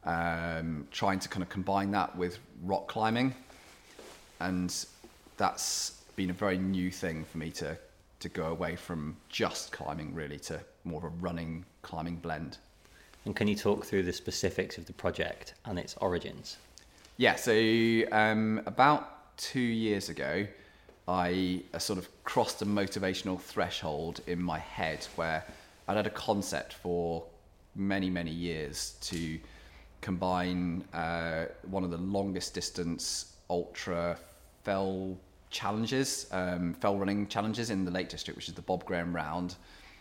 um, trying to kind of combine that with rock climbing. And that's been a very new thing for me to, to go away from just climbing really to more of a running climbing blend. And can you talk through the specifics of the project and its origins? Yeah, so um, about two years ago, I uh, sort of crossed a motivational threshold in my head where I'd had a concept for many, many years to combine uh, one of the longest distance ultra fell challenges, um, fell running challenges in the Lake District, which is the Bob Graham Round.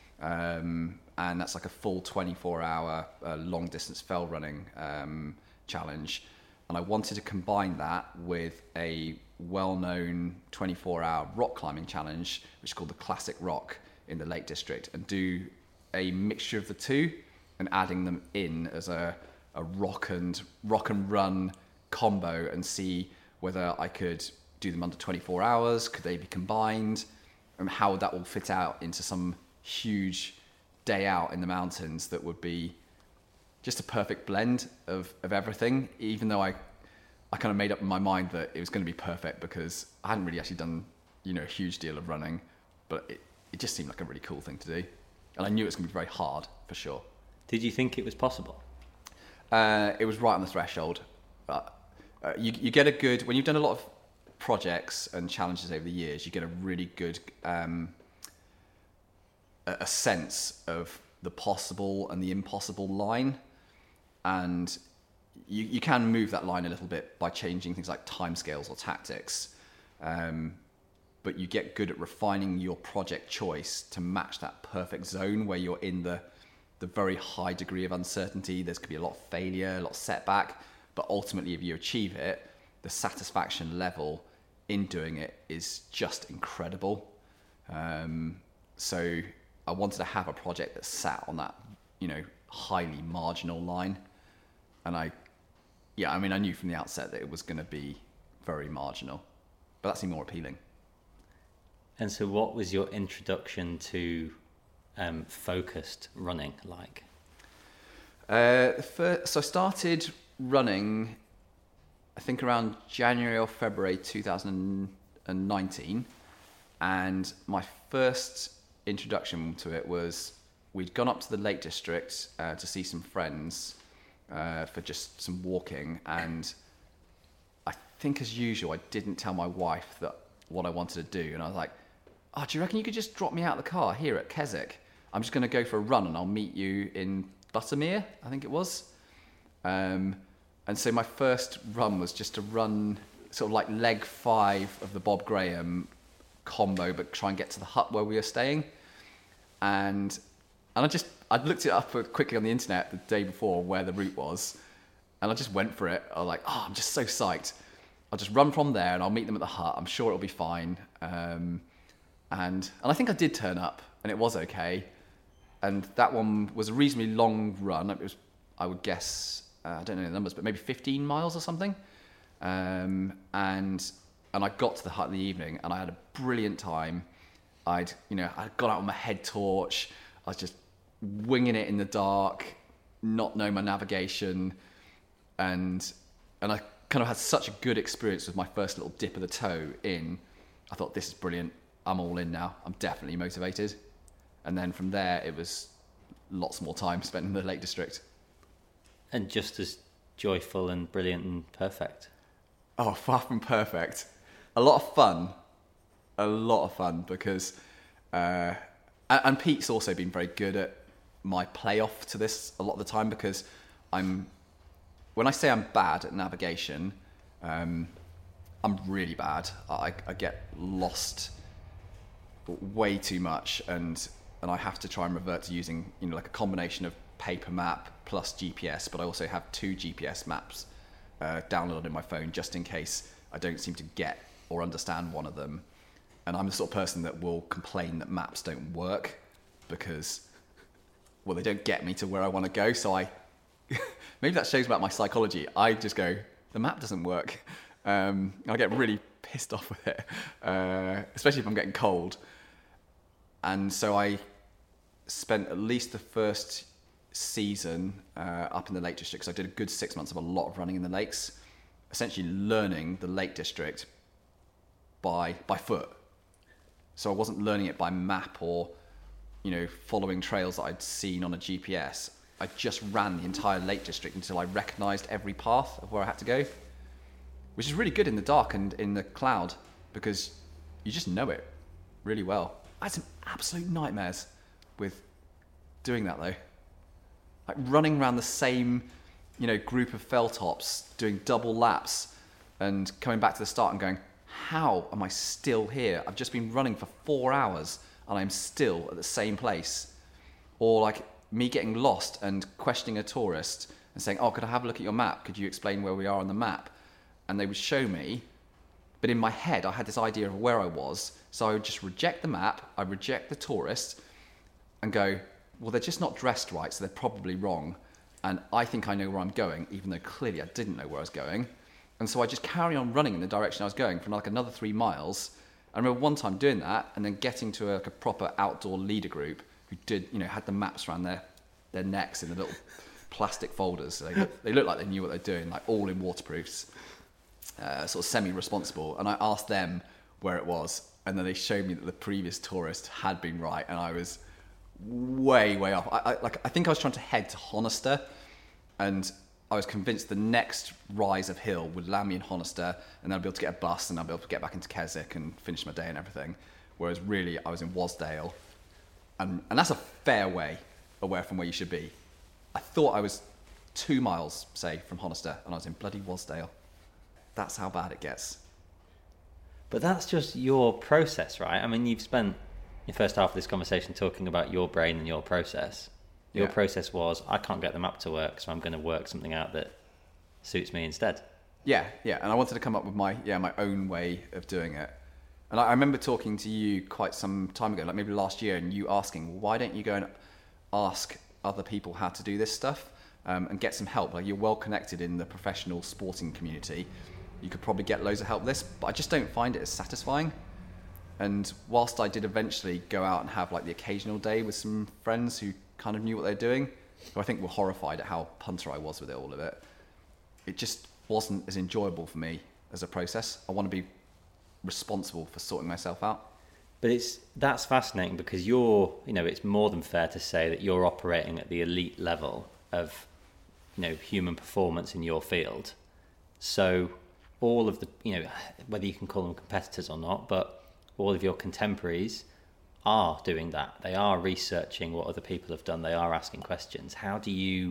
Um, and that's like a full twenty-four hour uh, long distance fell running um, challenge. And I wanted to combine that with a well-known twenty-four hour rock climbing challenge, which is called the Classic Rock in the Lake District, and do a mixture of the two and adding them in as a, a rock and rock and run combo and see whether I could do them under twenty-four hours, could they be combined, and how that will fit out into some huge day out in the mountains that would be just a perfect blend of, of everything, even though I, I kind of made up in my mind that it was going to be perfect because I hadn't really actually done, you know, a huge deal of running, but it, it just seemed like a really cool thing to do. And I knew it was going to be very hard, for sure. Did you think it was possible? Uh, it was right on the threshold. But, uh, you, you get a good, when you've done a lot of projects and challenges over the years, you get a really good um, a, a sense of the possible and the impossible line. And you, you can move that line a little bit by changing things like timescales or tactics. Um, but you get good at refining your project choice to match that perfect zone where you're in the, the very high degree of uncertainty. There's could be a lot of failure, a lot of setback, but ultimately if you achieve it, the satisfaction level in doing it is just incredible. Um, so I wanted to have a project that sat on that, you know, highly marginal line. And I, yeah, I mean, I knew from the outset that it was going to be very marginal, but that seemed more appealing. And so what was your introduction to um, focused running like? Uh, first, so I started running, I think around January or February two thousand nineteen. And my first introduction to it was we'd gone up to the Lake District uh, to see some friends uh, for just some walking. And I think as usual, I didn't tell my wife that what I wanted to do. And I was like, oh, do you reckon you could just drop me out of the car here at Keswick? I'm just going to go for a run and I'll meet you in Buttermere, I think it was. Um, and so my first run was just to run sort of like leg five of the Bob Graham combo, but try and get to the hut where we were staying. And and I just, I'd looked it up quickly on the internet the day before where the route was. And I just went for it. I was like, oh, I'm just so psyched. I'll just run from there and I'll meet them at the hut. I'm sure it'll be fine. Um, and and I think I did turn up and it was okay. And that one was a reasonably long run. It was, I would guess, uh, I don't know the numbers, but maybe fifteen miles or something. Um, and and I got to the hut in the evening and I had a brilliant time. I'd, you know, I'd got out with my head torch. I was just winging it in the dark, not knowing my navigation. And and I kind of had such a good experience with my first little dip of the toe in. I thought, this is brilliant. I'm all in now. I'm definitely motivated. And then from there, it was lots more time spent in the Lake District. And just as joyful and brilliant and perfect. Oh, far from perfect. A lot of fun. A lot of fun because... Uh, and, and Pete's also been very good at my playoff to this a lot of the time because I'm... When I say I'm bad at navigation, um, I'm really bad. I, I get lost way too much and and I have to try and revert to using, you know, like a combination of paper map plus G P S, but I also have two G P S maps uh, downloaded in my phone just in case I don't seem to get or understand one of them. And I'm the sort of person that will complain that maps don't work because, well, they don't get me to where I want to go. So I, maybe that shows about my psychology. I just go, the map doesn't work. Um, I get really pissed off with it, uh, especially if I'm getting cold. And so I spent at least the first season uh, up in the Lake District, because I did a good six months of a lot of running in the lakes, essentially learning the Lake District by by foot. So I wasn't learning it by map or, you know, following trails that I'd seen on a G P S. I just ran the entire Lake District until I recognised every path of where I had to go, which is really good in the dark and in the cloud because you just know it really well. I had some absolute nightmares with doing that though. Like running around the same, you know, group of fell tops, doing double laps and coming back to the start and going, how am I still here? I've just been running for four hours and I'm still at the same place. Or like me getting lost and questioning a tourist and saying, oh, could I have a look at your map? Could you explain where we are on the map? And they would show me, but in my head, I had this idea of where I was. So I would just reject the map, I'd reject the tourist and go, well, they're just not dressed right, so they're probably wrong. And I think I know where I'm going, even though clearly I didn't know where I was going. And so I just carry on running in the direction I was going for like another three miles. And I remember one time doing that and then getting to a, like a proper outdoor leader group who did, you know, had the maps around their, their necks in the little plastic folders. So they, look, they looked like they knew what they're doing, like all in waterproofs, uh, sort of semi-responsible. And I asked them where it was, and then they showed me that the previous tourist had been right, and I was way, way off. I, I, like, I think I was trying to head to Honister, and I was convinced the next rise of hill would land me in Honister, and then I'd be able to get a bus, and I'd be able to get back into Keswick and finish my day and everything. Whereas really, I was in Wasdale, and, and that's a fair way away from where you should be. I thought I was two miles, say, from Honister, and I was in bloody Wasdale. That's how bad it gets. But that's just your process, right? I mean, you've spent your first half of this conversation talking about your brain and your process. Your yeah. process was, I can't get the map to work, so I'm going to work something out that suits me instead. Yeah, yeah, and I wanted to come up with my yeah my own way of doing it. And I, I remember talking to you quite some time ago, like maybe last year, and you asking, well, why don't you go and ask other people how to do this stuff um, and get some help? Like, you're well connected in the professional sporting community. You could probably get loads of help with this, but I just don't find it as satisfying. And whilst I did eventually go out and have like the occasional day with some friends who kind of knew what they're doing, who I think were horrified at how punter I was with it, all of it, it just wasn't as enjoyable for me as a process. I want to be responsible for sorting myself out. But it's that's fascinating because you're, you know, it's more than fair to say that you're operating at the elite level of, you know, human performance in your field. So all of the, you know, whether you can call them competitors or not, but all of your contemporaries are doing that. They are researching what other people have done. They are asking questions. How do you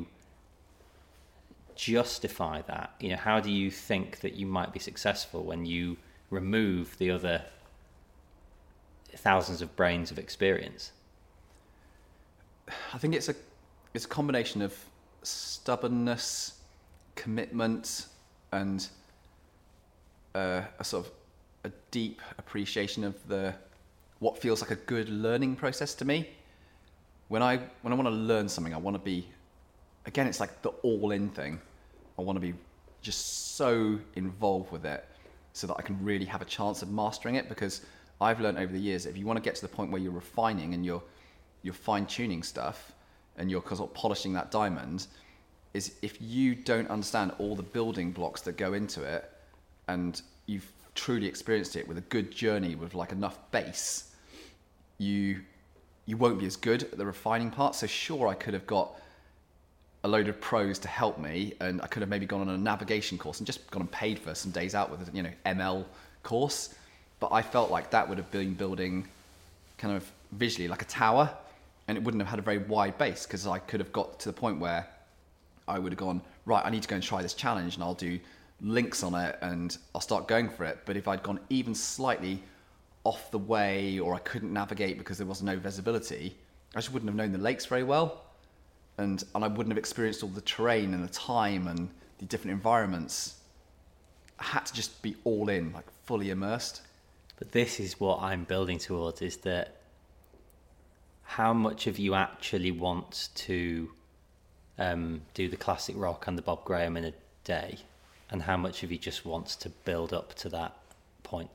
justify that? You know, how do you think that you might be successful when you remove the other thousands of brains of experience? I think it's a it's a combination of stubbornness, commitment, and uh, a sort of a deep appreciation of the what feels like a good learning process to me. When I when I want to learn something, I want to be, again, it's like the all-in thing. I want to be just so involved with it so that I can really have a chance of mastering it, because I've learned over the years that if you want to get to the point where you're refining and you're you're fine-tuning stuff and you're sort of polishing that diamond, is if you don't understand all the building blocks that go into it and you've truly experienced it with a good journey with like enough base, you you won't be as good at the refining part. So sure, I could have got a load of pros to help me, and I could have maybe gone on a navigation course and just gone and paid for some days out with a, you know, M L course. But I felt like that would have been building kind of visually like a tower, and it wouldn't have had a very wide base, because I could have got to the point where I would have gone, right, I need to go and try this challenge, and I'll do links on it and I'll start going for it. But if I'd gone even slightly off the way, or I couldn't navigate because there was no visibility, I just wouldn't have known the lakes very well, and and I wouldn't have experienced all the terrain and the time and the different environments. I had to just be all in, like fully immersed. But this is what I'm building towards, is that how much of you actually want to um, do the classic rock and the Bob Graham in a day, and how much of you just wants to build up to that point?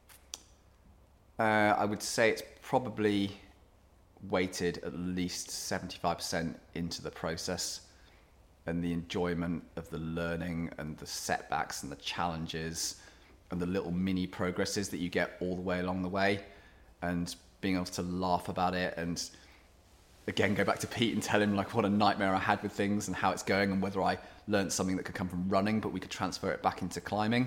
Uh, I would say it's probably weighted at least seventy-five percent into the process and the enjoyment of the learning and the setbacks and the challenges and the little mini progresses that you get all the way along the way, and being able to laugh about it, and again go back to Pete and tell him like what a nightmare I had with things and how it's going, and whether I learned something that could come from running but we could transfer it back into climbing.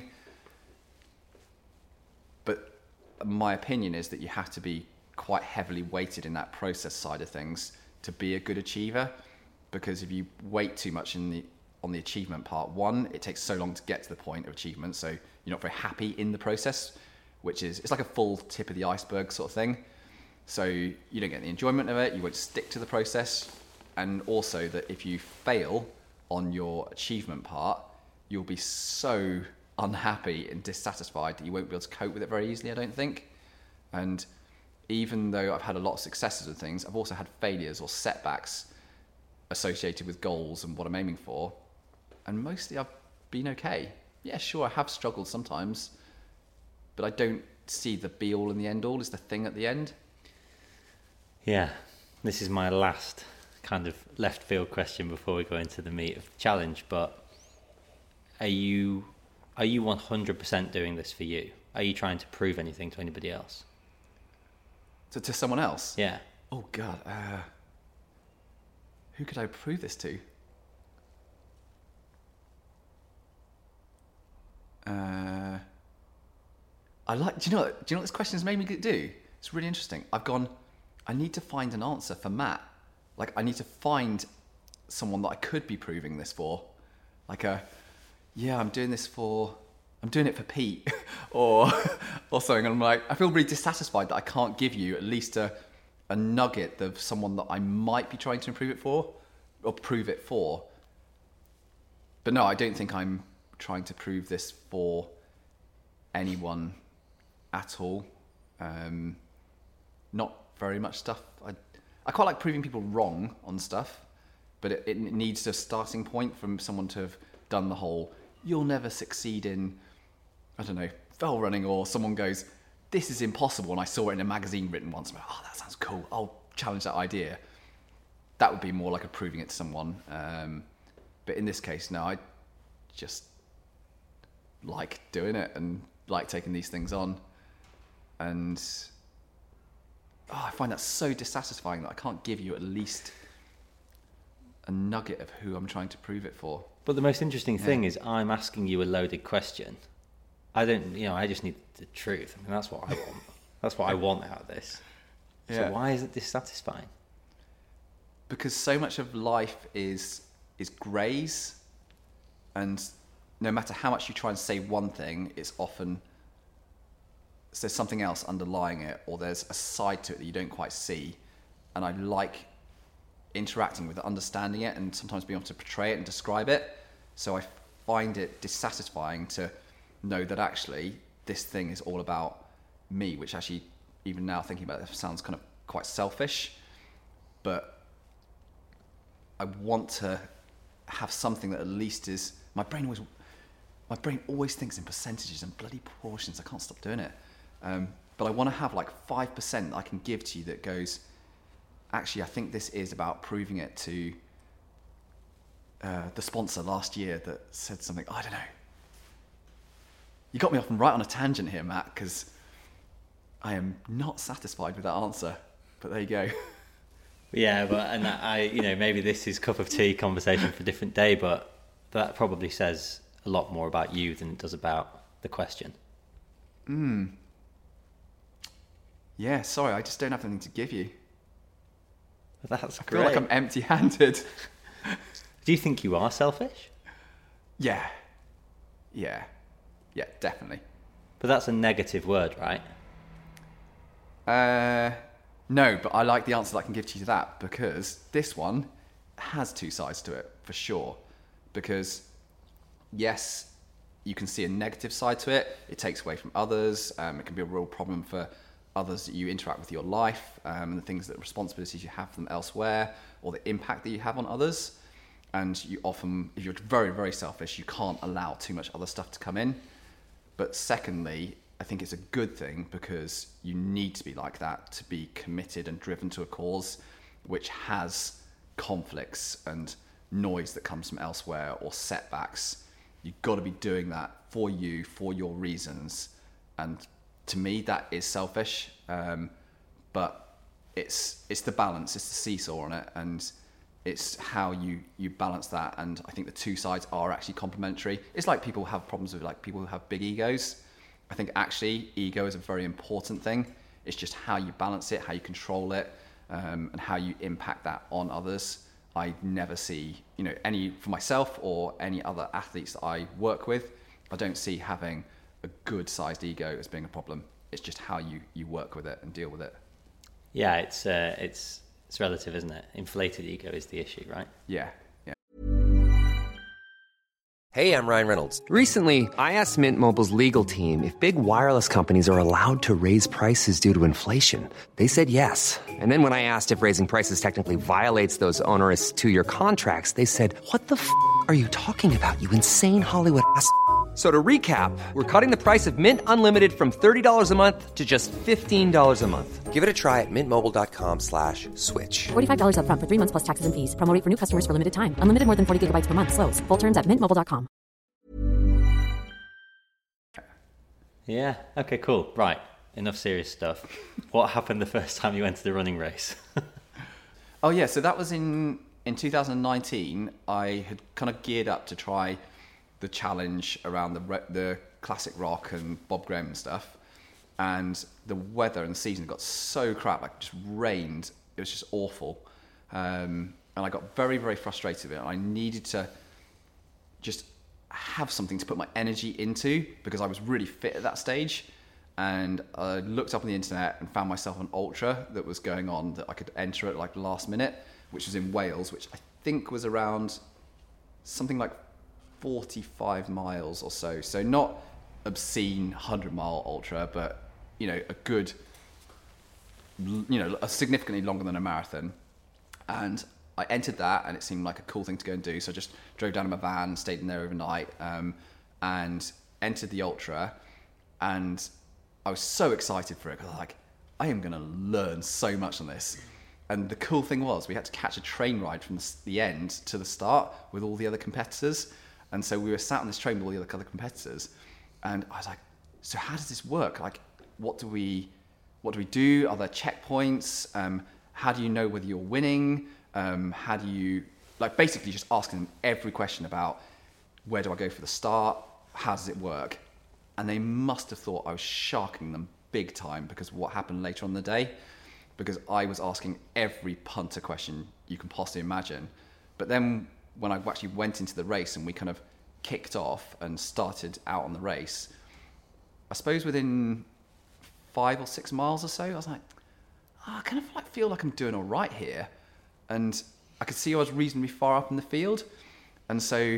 But my opinion is that you have to be quite heavily weighted in that process side of things to be a good achiever, because if you weight too much in the on the achievement part, one, it takes so long to get to the point of achievement, so you're not very happy in the process, which is, it's like a full tip of the iceberg sort of thing. So you don't get the enjoyment of it, you won't stick to the process, and also that if you fail on your achievement part, you'll be so unhappy and dissatisfied that you won't be able to cope with it very easily, I don't think. And even though I've had a lot of successes with things, I've also had failures or setbacks associated with goals and what I'm aiming for, and mostly I've been okay. Yeah, sure, I have struggled sometimes, but I don't see the be all and the end all is the thing at the end. Yeah, this is my last kind of left field question before we go into the meat of the challenge, but are you are you one hundred percent doing this for you? Are you trying to prove anything to anybody else? To, to someone else? Yeah. Oh, God. Uh, who could I prove this to? Uh, I like. Do you know? What, do you know what this question has made me do? It's really interesting. I've gone. I need to find an answer for Matt. Like, I need to find someone that I could be proving this for. Like a, yeah, I'm doing this for. I'm doing it for Pete, or or something. And I'm like, I feel really dissatisfied that I can't give you at least a a nugget of someone that I might be trying to improve it for, or prove it for. But no, I don't think I'm trying to prove this for anyone at all. Um, not very much stuff. I I quite like proving people wrong on stuff, but it, it needs a starting point from someone to have done the whole, you'll never succeed in, I don't know, fell running, or someone goes, this is impossible, and I saw it in a magazine written once, I'm like, oh, that sounds cool, I'll challenge that idea. That would be more like a proving it to someone. Um, but in this case, no, I just like doing it and like taking these things on. And oh, I find that so dissatisfying that I can't give you at least a nugget of who I'm trying to prove it for. But the most interesting yeah. thing is I'm asking you a loaded question. I don't, you know, I just need the truth. I mean, that's what I want. That's what I want out of this. Yeah. So why is it dissatisfying? Because so much of life is is greys, and no matter how much you try and say one thing, it's often there's something else underlying it, or there's a side to it that you don't quite see. And I like interacting with it, understanding it, and sometimes being able to portray it and describe it. So I find it dissatisfying to know that actually this thing is all about me, which actually, even now thinking about it, sounds kind of quite selfish. But I want to have something that at least is, my brain always, my brain always thinks in percentages and bloody proportions. I can't stop doing it. Um, but I want to have like five percent I can give to you that goes, actually, I think this is about proving it to uh, the sponsor last year that said something, I don't know. You got me off and right on a tangent here, Matt, because I am not satisfied with that answer. But there you go. Yeah, but and I, you know, maybe this is cup of tea conversation for a different day, but that probably says a lot more about you than it does about the question. Hmm. Yeah, sorry, I just don't have anything to give you. That's I great. feel like I'm empty-handed. Do you think you are selfish? Yeah. Yeah. Yeah, definitely. But that's a negative word, right? Uh, no, but I like the answer that I can give to you to that, because this one has two sides to it, for sure. Because, yes, you can see a negative side to it. It takes away from others. Um, it can be a real problem for others that you interact with your life, um, and the things that responsibilities you have for them elsewhere, or the impact that you have on others. And you often, if you're very, very selfish, you can't allow too much other stuff to come in. But secondly, I think it's a good thing, because you need to be like that to be committed and driven to a cause which has conflicts and noise that comes from elsewhere, or setbacks. You've got to be doing that for you, for your reasons. And to me, that is selfish, um, but it's it's the balance, it's the seesaw on it, and it's how you, you balance that. And I think the two sides are actually complementary. It's like people have problems with like people who have big egos. I think actually ego is a very important thing. It's just how you balance it, how you control it, um, and how you impact that on others. I never see, you know, any, for myself or any other athletes that I work with, I don't see having a good sized ego as being a problem. It's just how you, you work with it and deal with it. Yeah, it's uh, it's it's relative, isn't it? Inflated ego is the issue, right? Yeah, yeah. Hey, I'm Ryan Reynolds. Recently, I asked Mint Mobile's legal team if big wireless companies are allowed to raise prices due to inflation. They said yes. And then when I asked if raising prices technically violates those onerous two-year contracts, they said, "What the f*** are you talking about, you insane Hollywood ass f- So to recap, we're cutting the price of Mint Unlimited from thirty dollars a month to just fifteen dollars a month. Give it a try at mintmobile.com slash switch. forty-five dollars up front for three months plus taxes and fees. Promo rate for new customers for limited time. Unlimited more than forty gigabytes per month. Slows full terms at mint mobile dot com. Yeah, okay, cool. Right, enough serious stuff. What happened the first time you went to the running race? Oh yeah, so that was in, in two thousand nineteen. I had kind of geared up to try the challenge around the the classic rock and Bob Graham and stuff, and the weather and the season got so crap, like just rained. It was just awful, um, and I got very very frustrated with it. I needed to just have something to put my energy into because I was really fit at that stage, and I looked up on the internet and found myself an ultra that was going on that I could enter at like the last minute, which was in Wales, which I think was around something like forty-five miles or so. So not obscene hundred mile ultra, but, you know, a good, you know, a significantly longer than a marathon. And I entered that and it seemed like a cool thing to go and do. So I just drove down in my van, stayed in there overnight, um, and entered the ultra. And I was so excited for it because I was like, I am going to learn so much on this. And the cool thing was we had to catch a train ride from the end to the start with all the other competitors. And so we were sat on this train with all the other competitors, and I was like, so how does this work? Like, what do we, what do we do? Are there checkpoints? Um, how do you know whether you're winning? Um, how do you, like basically just asking them every question about where do I go for the start? How does it work? And they must have thought I was sharking them big time because of what happened later on in the day, because I was asking every punter question you can possibly imagine. But then when I actually went into the race and we kind of kicked off and started out on the race, I suppose within five or six miles or so, I was like, oh, I kind of like feel like I'm doing all right here. And I could see I was reasonably far up in the field. And so I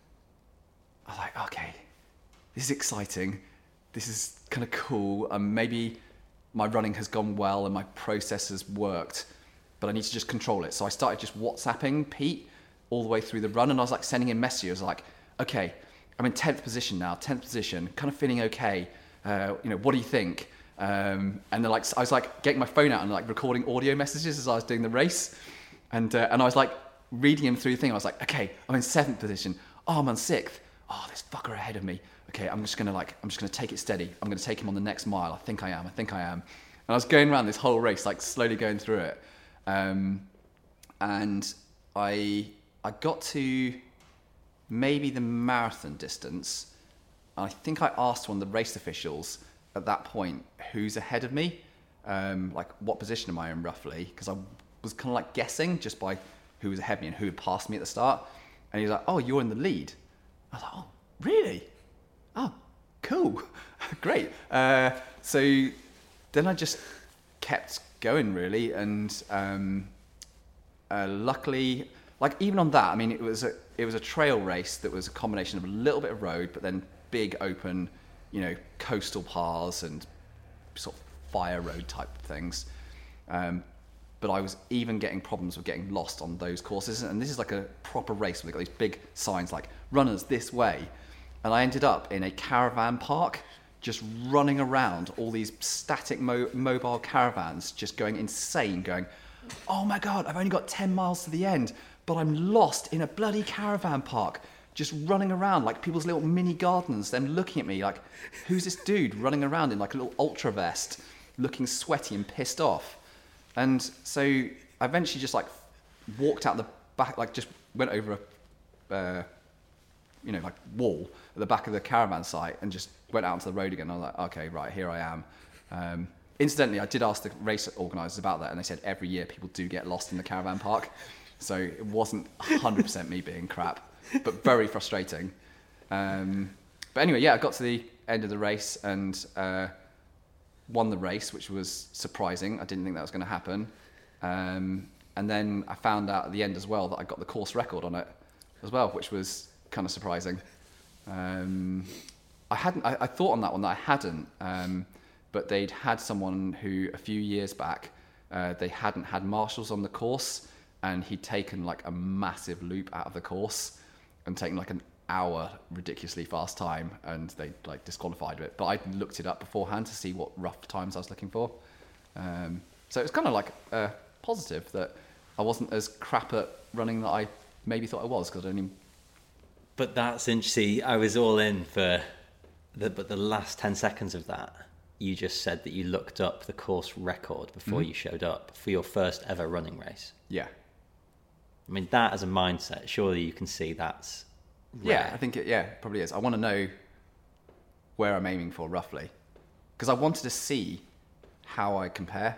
was like, okay, this is exciting. This is kind of cool. Um, maybe my running has gone well and my process has worked, but I need to just control it. So I started just WhatsApping Pete all the way through the run, and I was like sending him messages like, okay, I'm in tenth position now, tenth position, kind of feeling okay. Uh, you know, what do you think? Um, and then like, I was like getting my phone out and like recording audio messages as I was doing the race. And uh, and I was like reading him through the thing. I was like, okay, I'm in seventh position. Oh, I'm on sixth. Oh, this fucker ahead of me. Okay, I'm just gonna like, I'm just gonna take it steady. I'm gonna take him on the next mile. I think I am. I think I am. And I was going around this whole race, like slowly going through it. Um, and I I got to maybe the marathon distance. I think I asked one of the race officials at that point, who's ahead of me? Um, like, what position am I in roughly? Because I was kind of like guessing just by who was ahead of me and who had passed me at the start. And he was like, oh, you're in the lead. I was like, oh, really? Oh, cool. Great. Uh, so then I just kept going, really. And um, uh, luckily, like even on that, I mean, it was a it was a trail race that was a combination of a little bit of road, but then big open, you know, coastal paths and sort of fire road type things. Um, but I was even getting problems with getting lost on those courses. And this is like a proper race with like these big signs like runners this way. And I ended up in a caravan park, just running around all these static mo- mobile caravans, just going insane, going, oh my God, I've only got ten miles to the end, but I'm lost in a bloody caravan park, just running around like people's little mini gardens, them looking at me like, who's this dude running around in like a little ultra vest, looking sweaty and pissed off? And so I eventually just like walked out the back, like just went over a, uh, you know, like wall at the back of the caravan site and just went out onto the road again. I was like, okay, right, here I am. Um, incidentally, I did ask the race organisers about that, and they said every year people do get lost in the caravan park. So it wasn't one hundred percent me being crap, but very frustrating. Um, but anyway, yeah, I got to the end of the race and uh, won the race, which was surprising. I didn't think that was going to happen. Um, and then I found out at the end as well that I got the course record on it as well, which was kind of surprising. Um, I hadn't. I, I thought on that one that I hadn't, um, but they'd had someone who a few years back uh, they hadn't had marshals on the course, and he'd taken like a massive loop out of the course and taken like an hour ridiculously fast time, and they like disqualified it. But I looked it up beforehand to see what rough times I was looking for. Um, so it was kind of like a positive that I wasn't as crap at running that I maybe thought I was, because I don't even... But that's interesting. I was all in for the, but the last ten seconds of that, you just said that you looked up the course record before mm-hmm. you showed up for your first ever running race. Yeah. I mean, that as a mindset, surely you can see that's rare. Yeah, I think it, yeah, it probably is. I want to know where I'm aiming for roughly, because I wanted to see how I compare.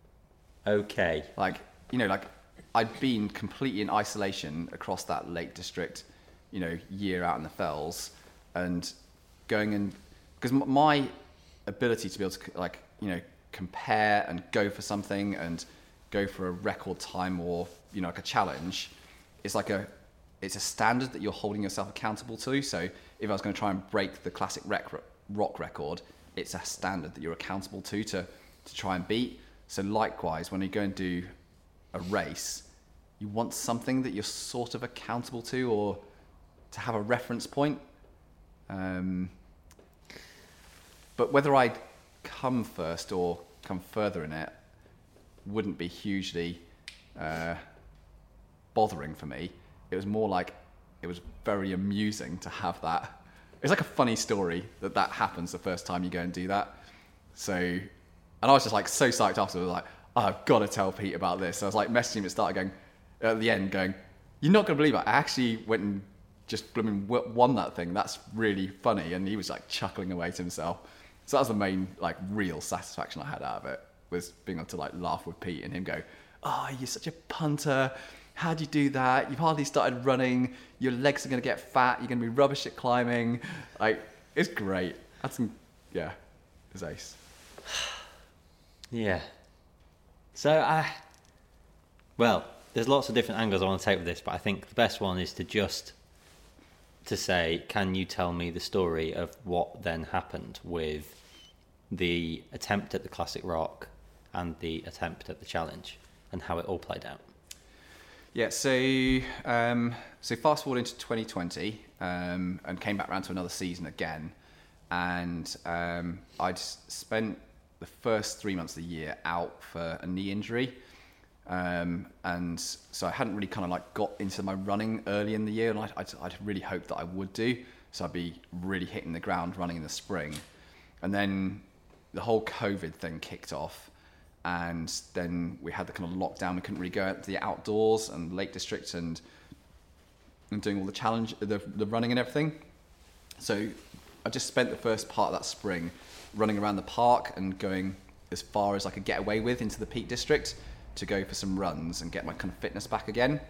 Okay. Like, you know, like I'd been completely in isolation across that Lake District, you know, year out in the fells, and going in, because my ability to be able to, like, you know, compare and go for something and go for a record time or, you know, like a challenge, it's like a, it's a standard that you're holding yourself accountable to. So if I was going to try and break the classic rec, rock record, it's a standard that you're accountable to, to, to try and beat. So likewise, when you go and do a race, you want something that you're sort of accountable to, or to have a reference point. Um, but whether I'd come first or come further in it wouldn't be hugely uh, bothering for me. It was more like, it was very amusing to have that. It's like a funny story that that happens the first time you go and do that. So, and I was just like so psyched afterwards, like, oh, I've got to tell Pete about this. So I was like messaging him at the start, going, at the end, going, you're not going to believe it. I actually went and just blooming won that thing. That's really funny. And he was like chuckling away to himself. So that was the main, like, real satisfaction I had out of it, was being able to like laugh with Pete and him go, oh, you're such a punter. How'd you do that? You've hardly started running. Your legs are going to get fat. You're going to be rubbish at climbing. Like, it's great. That's some, yeah, it's ace. Yeah. So I, well, there's lots of different angles I want to take with this, but I think the best one is to just to say, can you tell me the story of what then happened with the attempt at the Classic Rock and the attempt at the challenge, and how it all played out? Yeah, so um, so fast forward into twenty twenty, um, and came back around to another season again, and um, I'd spent the first three months of the year out for a knee injury, um, and so I hadn't really kind of like got into my running early in the year, and I'd, I'd, I'd really hoped that I would do, so I'd be really hitting the ground running in the spring, and then the whole COVID thing kicked off. And then we had the kind of lockdown. We couldn't really go out to the outdoors and Lake District and and doing all the challenge, the, the running and everything. So I just spent the first part of that spring running around the park and going as far as I could get away with into the Peak District to go for some runs and get my kind of fitness back again.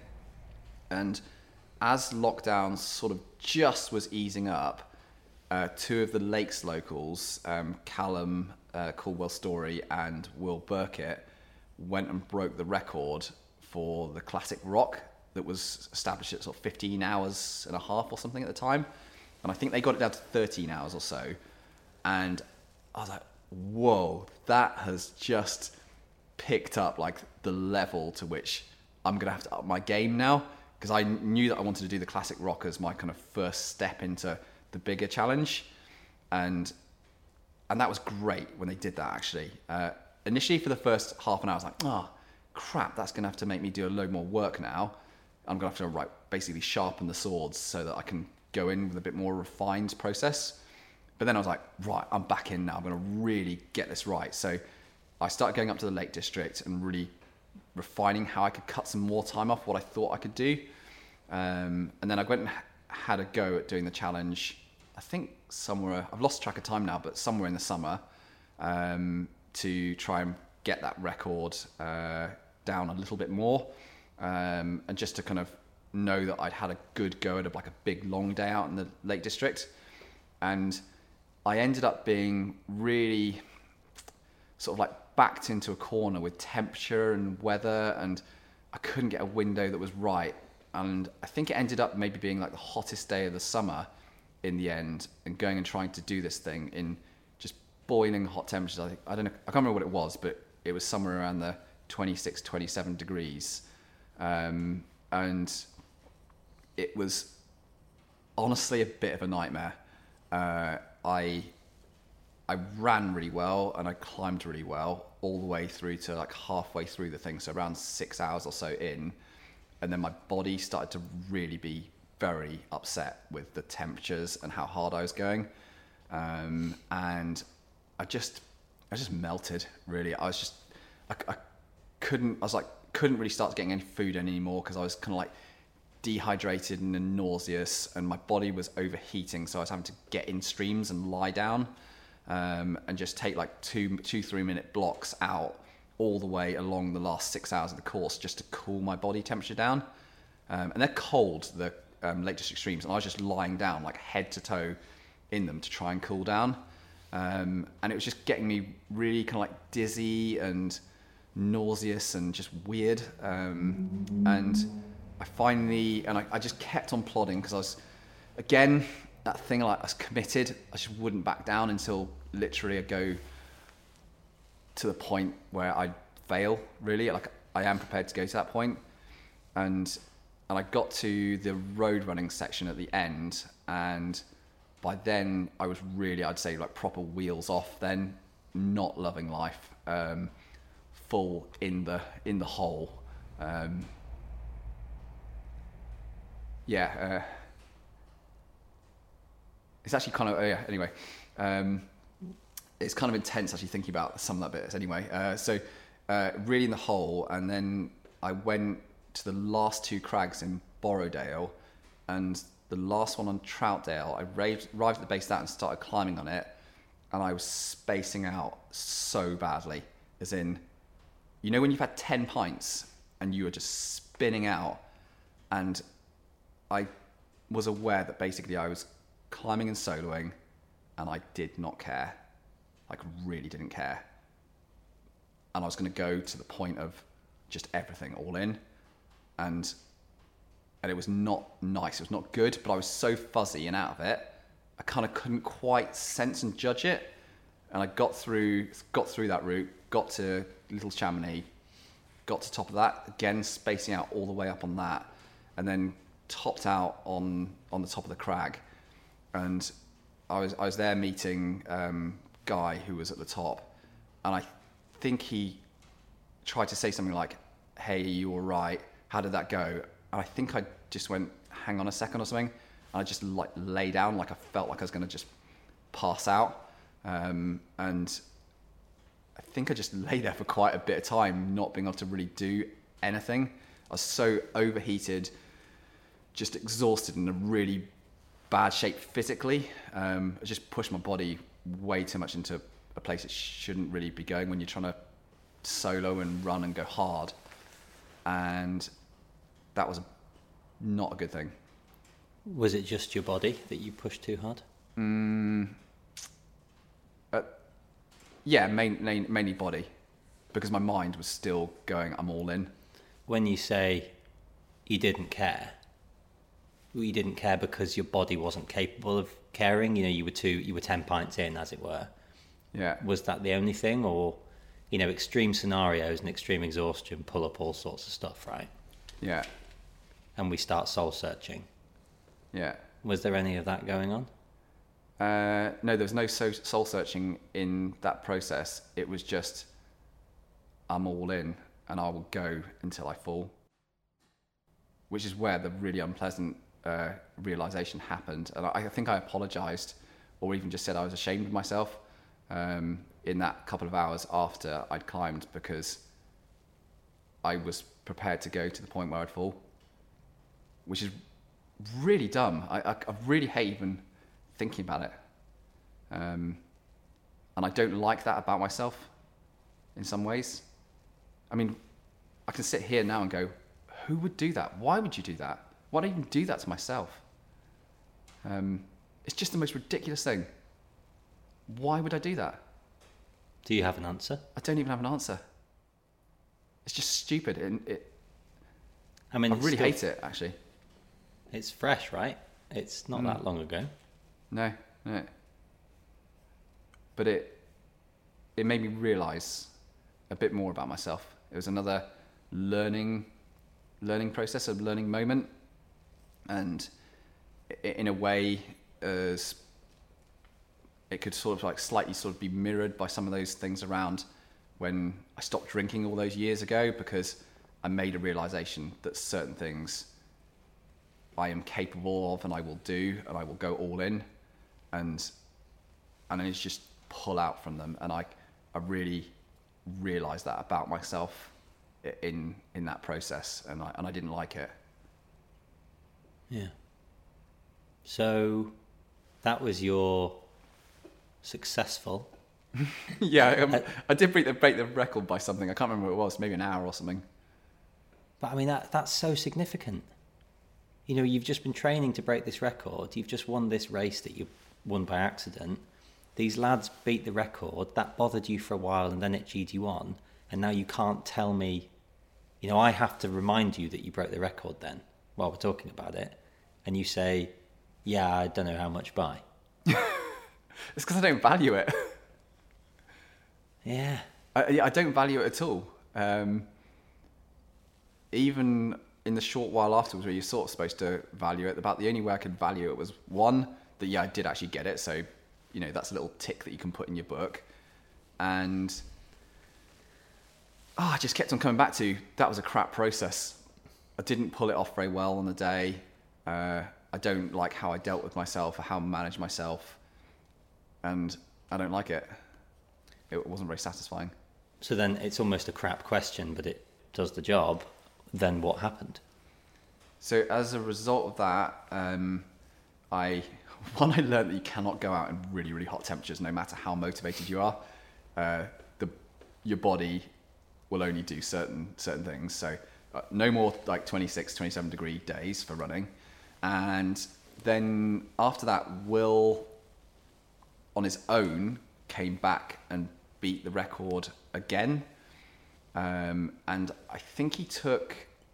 And as lockdown sort of just was easing up, uh, two of the Lakes locals, um, Callum Uh, Caldwell Story and Will Burkett, went and broke the record for the Classic Rock that was established at sort of fifteen hours and a half or something at the time, and I think they got it down to thirteen hours or so. And I was like, whoa, that has just picked up like the level to which I'm gonna have to up my game now, because I knew that I wanted to do the Classic Rock as my kind of first step into the bigger challenge. And And that was great when they did that, actually. Uh, initially, for the first half an hour, I was like, oh, crap, that's going to have to make me do a load more work now. I'm going to have to like, basically sharpen the swords so that I can go in with a bit more refined process. But then I was like, right, I'm back in now. I'm going to really get this right. So I started going up to the Lake District and really refining how I could cut some more time off what I thought I could do. Um, and then I went and had a go at doing the challenge, I think somewhere, I've lost track of time now, but somewhere in the summer, um, to try and get that record uh, down a little bit more, um, and just to kind of know that I'd had a good go at a, like a big long day out in the Lake District. And I ended up being really sort of like backed into a corner with temperature and weather, and I couldn't get a window that was right. And I think it ended up maybe being like the hottest day of the summer in the end, and going and trying to do this thing in just boiling hot temperatures. I think, I don't know, I can't remember what it was, but it was somewhere around the twenty-six, twenty-seven degrees. Um, and it was honestly a bit of a nightmare. Uh, I I ran really well and I climbed really well all the way through to like halfway through the thing, so around six hours or so in, and then my body started to really be very upset with the temperatures and how hard I was going, um, and I just I just melted. Really, I was just I, I couldn't I was like couldn't really start getting any food anymore because I was kind of like dehydrated and nauseous, and my body was overheating, so I was having to get in streams and lie down, um, and just take like two two three minute blocks out all the way along the last six hours of the course just to cool my body temperature down, um, and they're cold, the um, Lake District streams, and I was just lying down like head to toe in them to try and cool down, um, and it was just getting me really kind of like dizzy and nauseous and just weird, um, and I finally, and I, I just kept on plodding because I was, again, that thing like I was committed. I just wouldn't back down until literally I go to the point where I fail, really. Like I am prepared to go to that point. And and I got to the road running section at the end, and by then I was really, I'd say like proper wheels off then, not loving life, um, full in the in the hole. Um, Yeah, uh, it's actually kind of, oh yeah, anyway, um, it's kind of intense actually thinking about some of that bit anyway. Uh, so uh, really in the hole, and then I went to the last two crags in Borrowdale, and the last one on Troutdale. I arrived, arrived at the base of that and started climbing on it, and I was spacing out so badly, as in, you know when you've had ten pints and you are just spinning out, and I was aware that basically I was climbing and soloing, and I did not care. Like, really didn't care. And I was going to go to the point of just everything all in, and and it was not nice. It was not good, but I was so fuzzy and out of it, I kind of couldn't quite sense and judge it. And I got through got through that route, got to Little Chamonix, got to top of that, again spacing out all the way up on that, and then topped out on on the top of the crag, and I was I was there meeting um, Guy, who was at the top, and I think he tried to say something like, "Hey, are you all right? How did that go?" And I think I just went, "Hang on a second" or something, and I just like lay down, like I felt like I was going to just pass out, um, and I think I just lay there for quite a bit of time, not being able to really do anything. I was so overheated, just exhausted, in a really bad shape physically. Um, I just pushed my body way too much into a place it shouldn't really be going when you're trying to solo and run and go hard. And that was not a good thing. Was it just your body that you pushed too hard? Mm, uh, yeah, main, main, mainly body, because my mind was still going, I'm all in. When you say you didn't care, you didn't care because your body wasn't capable of caring. You know, you were two, you were ten pints in, as it were. Yeah. Was that the only thing, or, you know, extreme scenarios and extreme exhaustion pull up all sorts of stuff, right? Yeah. And we start soul searching. Yeah. Was there any of that going on? Uh, no, there was no soul searching in that process. It was just, I'm all in, and I will go until I fall. Which is where the really unpleasant uh, realization happened. And I, I think I apologized, or even just said I was ashamed of myself um, in that couple of hours after I'd climbed, because I was prepared to go to the point where I'd fall, which is really dumb. I, I, I really hate even thinking about it. Um, and I don't like that about myself in some ways. I mean, I can sit here now and go, who would do that? Why would you do that? Why do I even do that to myself? Um, it's just the most ridiculous thing. Why would I do that? Do you have an answer? I don't even have an answer. It's just stupid, and it. I mean, I really still, hate it, actually. It's fresh, right? It's not mm. that long ago. No, no. But it, it made me realise a bit more about myself. It was another learning, learning process, a learning moment, and in a way, as it could sort of like slightly sort of be mirrored by some of those things around when I stopped drinking all those years ago, because I made a realization that certain things I am capable of and I will do, and I will go all in, and and I need to just pull out from them. And I I really realized that about myself in in that process, and I and I didn't like it. Yeah. So that was your successful. yeah, um, uh, I did break the break the record by something. I can't remember what it was, maybe an hour or something. But I mean, that that's so significant. You know, you've just been training to break this record. You've just won this race that you won by accident. These lads beat the record. That bothered you for a while, and then it G'd you on. And now you can't tell me, you know, I have to remind you that you broke the record then, while we're talking about it. And you say, yeah, I don't know how much by. It's because I don't value it. Yeah. I, I don't value it at all. Um, even in the short while afterwards where you're sort of supposed to value it, about the only way I could value it was, one, that yeah, I did actually get it. So, you know, that's a little tick that you can put in your book. And oh, I just kept on coming back to, that was a crap process. I didn't pull it off very well on the day. Uh, I don't like how I dealt with myself or how I managed myself. And I don't like it. It wasn't very satisfying. So then it's almost a crap question, but it does the job. Then what happened? So as a result of that, um, I one, I learned that you cannot go out in really, really hot temperatures, no matter how motivated you are. Uh, the your body will only do certain certain things. So uh, no more like twenty-six, twenty-seven degree days for running. And then after that, Will, on his own, came back and beat the record again. Um, and I think he took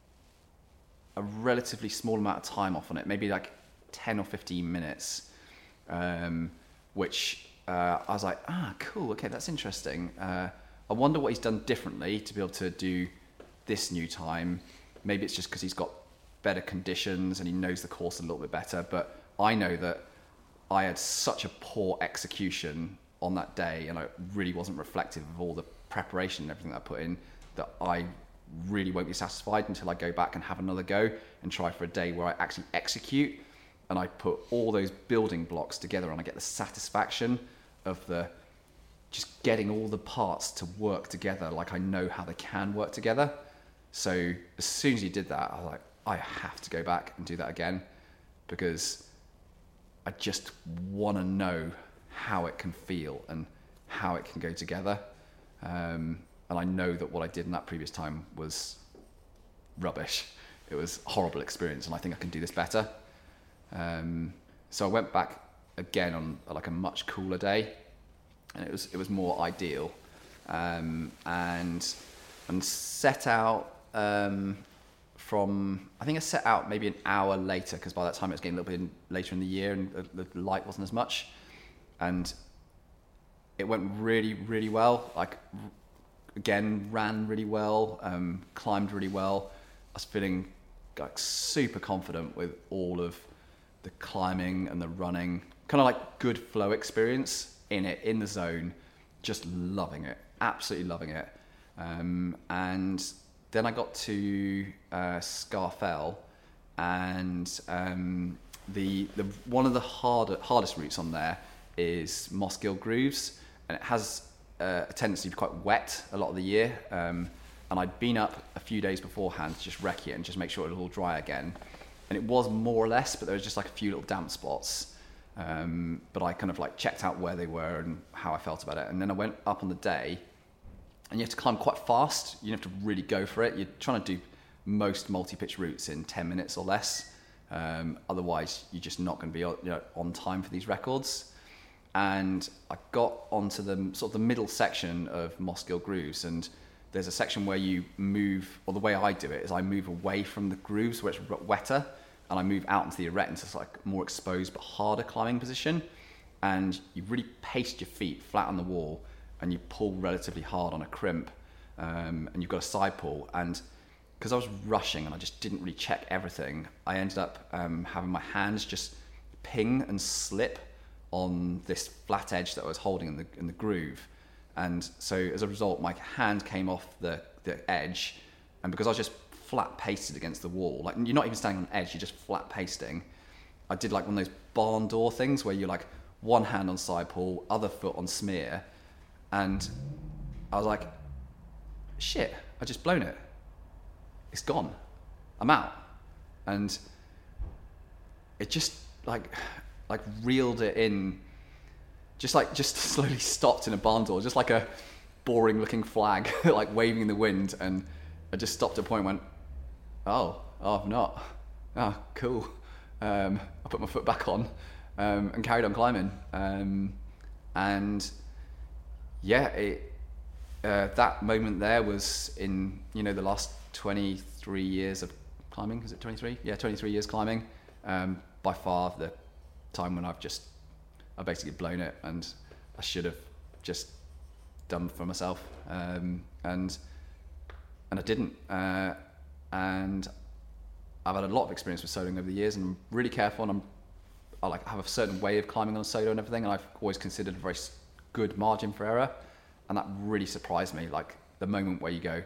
a relatively small amount of time off on it, maybe like ten or fifteen minutes, um, which uh, I was like, ah, cool, okay, that's interesting. Uh, I wonder what he's done differently to be able to do this new time. Maybe it's just because he's got better conditions and he knows the course a little bit better. But I know that I had such a poor execution on that day, and I really wasn't reflective of all the preparation and everything that I put in, that I really won't be satisfied until I go back and have another go and try for a day where I actually execute and I put all those building blocks together and I get the satisfaction of the just getting all the parts to work together like I know how they can work together. So as soon as he did that, I was like, I have to go back and do that again, because I just want to know how it can feel and how it can go together. Um, and I know that what I did in that previous time was rubbish. It was a horrible experience, and I think I can do this better. Um, so I went back again on like a much cooler day, and it was it was more ideal, um, and and set out um, from I think I set out maybe an hour later, because by that time it was getting a little bit in, later in the year and the, the light wasn't as much, and it went really really well. Like again, ran really well, um, climbed really well. I was feeling like super confident with all of the climbing and the running, kind of like good flow experience in it, in the zone, just loving it, absolutely loving it. Um, and then I got to uh, Scafell, and um, the the one of the hard, hardest routes on there is Mossgiel Grooves, and it has uh, a tendency to be quite wet a lot of the year. Um, and I'd been up a few days beforehand to just recce it and just make sure it was all dry again. And it was more or less, but there was just like a few little damp spots. Um, but I kind of like checked out where they were and how I felt about it. And then I went up on the day, and you have to climb quite fast. You have to really go for it. You're trying to do most multi-pitch routes in ten minutes or less. Um, otherwise, you're just not going to be you know, on time for these records. And I got onto the sort of the middle section of Mossgiel Grooves, and there's a section where you move, or the way I do it is I move away from the grooves where it's wetter, and I move out into the arete into this like more exposed but harder climbing position. And you really paste your feet flat on the wall, and you pull relatively hard on a crimp, um, and you've got a side pull. And because I was rushing and I just didn't really check everything, I ended up um, having my hands just ping and slip on this flat edge that I was holding in the in the groove. And so as a result, my hand came off the, the edge, and because I was just flat pasted against the wall, like you're not even standing on edge, you're just flat pasting. I did like one of those barn door things where you're like one hand on side pull, other foot on smear, and I was like, shit, I just blown it. It's gone. I'm out. And it just like like reeled it in. Just like, just slowly stopped in a barn door, just like a boring looking flag, like waving in the wind. And I just stopped at a point and went, oh, oh, I've not. Oh, cool. Um, I put my foot back on um, and carried on climbing. Um, and yeah, it, uh, that moment there was in, you know, the last twenty-three years of climbing. Is it twenty-three? Yeah, twenty-three years climbing. Um, by far the time when I've just I've basically blown it, and I should have just done for myself, um, and and I didn't. Uh, and I've had a lot of experience with soloing over the years, and I'm really careful. And I'm I like have a certain way of climbing on a solo and everything, and I've always considered a very good margin for error, and that really surprised me. Like the moment where you go,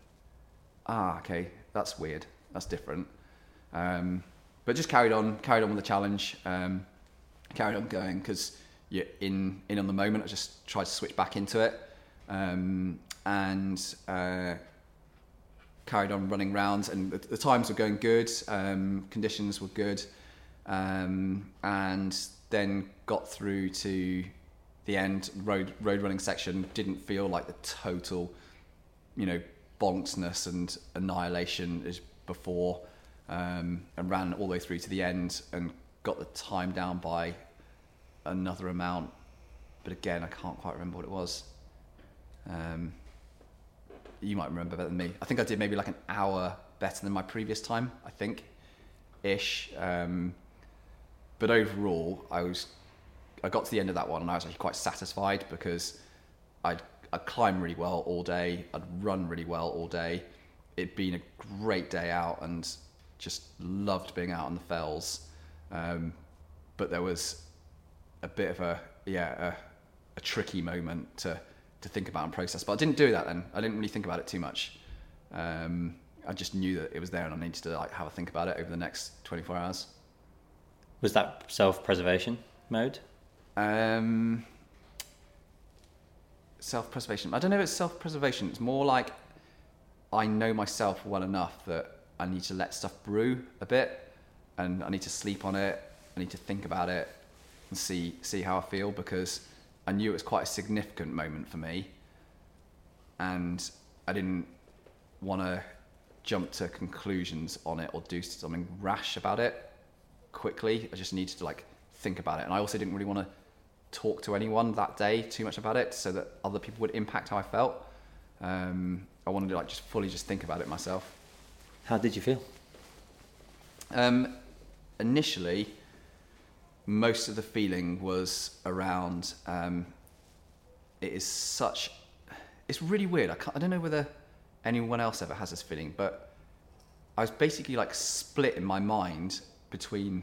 ah, okay, that's weird, that's different. Um, but just carried on, carried on with the challenge. Um, carried on going because you're in in on the moment. I just tried to switch back into it, um, and uh, carried on running rounds, and the, the times were going good, um, conditions were good, um, and then got through to the end. Road road running section didn't feel like the total, you know, bonksness and annihilation as before, um, and ran all the way through to the end and got the time down by another amount, but again, I can't quite remember what it was. Um, you might remember better than me. I think I did maybe like an hour better than my previous time, I think, ish. Um, but overall, I was, I got to the end of that one and I was actually quite satisfied because I'd, I'd climb really well all day, I'd run really well all day. It'd been a great day out and just loved being out on the fells. Um, but there was a bit of a yeah a, a tricky moment to to think about and process. But I didn't do that then. I didn't really think about it too much. Um, I just knew that it was there and I needed to like have a think about it over the next twenty-four hours. Was that self-preservation mode? Um, self-preservation. I don't know if it's self-preservation. It's more like I know myself well enough that I need to let stuff brew a bit. And I need to sleep on it. I need to think about it and see see how I feel, because I knew it was quite a significant moment for me, and I didn't want to jump to conclusions on it or do something rash about it quickly. I just needed to like think about it, and I also didn't really want to talk to anyone that day too much about it, so that other people would impact how I felt. Um, I wanted to like just fully just think about it myself. How did you feel? Um, initially, most of the feeling was around, um, it is such, it's really weird. I can't, I don't know whether anyone else ever has this feeling, but I was basically like split in my mind between,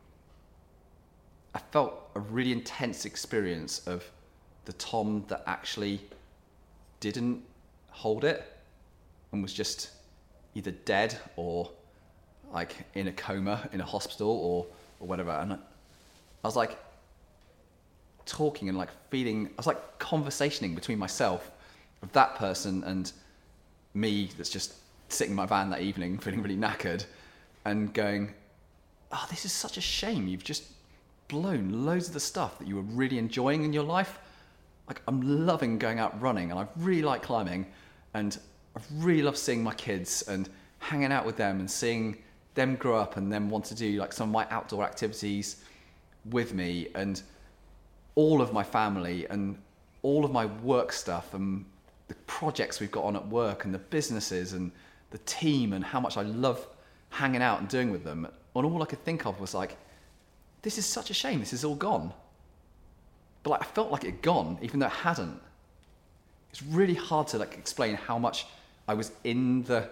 I felt a really intense experience of the Tom that actually didn't hold it and was just either dead or like in a coma in a hospital or, or whatever. And I was like talking and like feeling, I was like conversationing between myself with that person and me that's just sitting in my van that evening feeling really knackered and going, oh, this is such a shame. You've just blown loads of the stuff that you were really enjoying in your life. Like I'm loving going out running and I really like climbing and I really love seeing my kids and hanging out with them and seeing them grow up and then want to do like some of my outdoor activities with me, and all of my family and all of my work stuff and the projects we've got on at work and the businesses and the team and how much I love hanging out and doing with them. And all I could think of was like, this is such a shame, this is all gone. But like I felt like it had gone, even though it hadn't. It's really hard to like explain how much I was in the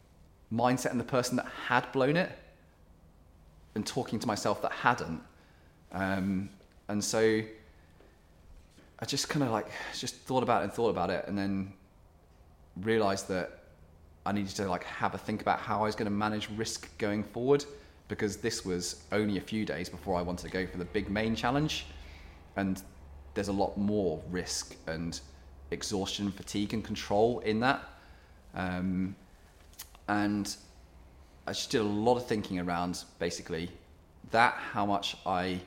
mindset and the person that had blown it and talking to myself that hadn't. Um, and so I just kind of like just thought about it and thought about it, and then realized that I needed to like have a think about how I was going to manage risk going forward, because this was only a few days before I wanted to go for the big main challenge, and there's a lot more risk and exhaustion, fatigue and control in that. Um, and I just did a lot of thinking around basically that, how much I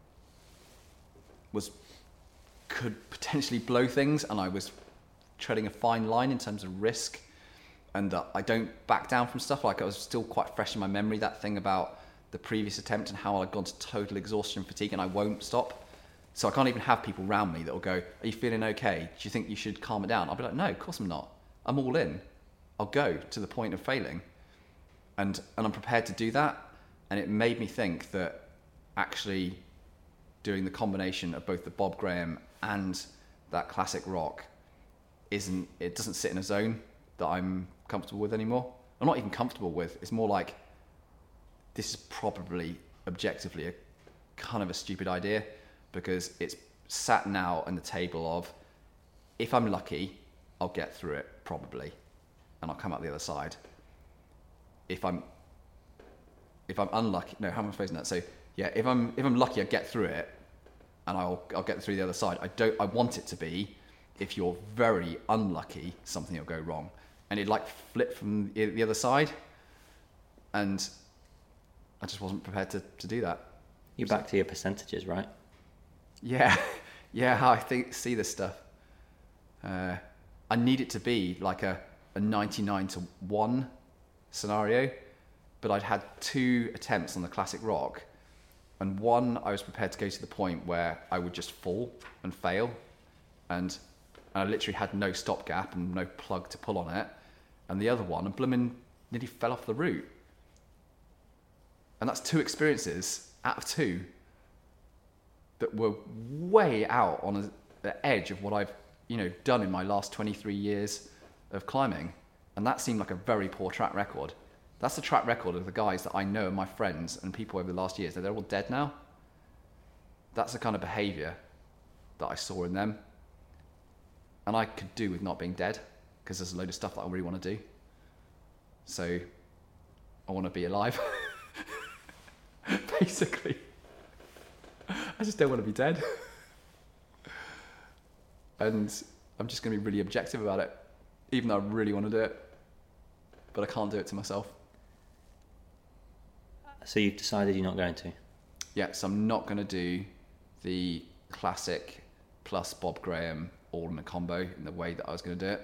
was could potentially blow things, and I was treading a fine line in terms of risk, and that I don't back down from stuff. Like, I was still quite fresh in my memory, that thing about the previous attempt and how I'd gone to total exhaustion and fatigue, and I won't stop. So I can't even have people around me that will go, are you feeling okay? Do you think you should calm it down? I'll be like, no, of course I'm not. I'm all in. I'll go to the point of failing. And and I'm prepared to do that. And it made me think that actually doing the combination of both the Bob Graham and that classic rock isn't, it doesn't sit in a zone that I'm comfortable with anymore. I'm not even comfortable with. It's more like, this is probably objectively a kind of a stupid idea, because it's sat now on the table of, if I'm lucky, I'll get through it probably, and I'll come out the other side. If I'm, if I'm unlucky, no, how am I phrasing that? So yeah, if I'm if I'm lucky, I get through it, and I'll I'll get through the other side. I don't. I want it to be, if you're very unlucky, something will go wrong, and it like flip from the other side, and I just wasn't prepared to to do that. You're back to your percentages, right? Yeah, yeah. How I think see this stuff. Uh, I need it to be like a, a ninety-nine to one scenario, but I'd had two attempts on the classic rock, and one I was prepared to go to the point where I would just fall and fail, and I literally had no stopgap and no plug to pull on it, and the other one, and blooming nearly fell off the route. And that's two experiences out of two that were way out on a, the edge of what I've, you know, done in my last twenty-three years of climbing. And that seemed like a very poor track record. That's the track record of the guys that I know are my friends and people over the last years. They're all dead now. That's the kind of behaviour that I saw in them. And I could do with not being dead, because there's a load of stuff that I really want to do. So I want to be alive. Basically. I just don't want to be dead. And I'm just going to be really objective about it, even though I really want to do it. But I can't do it to myself. So you've decided you're not going to? Yeah, so I'm not going to do the classic plus Bob Graham all in a combo in the way that I was going to do it.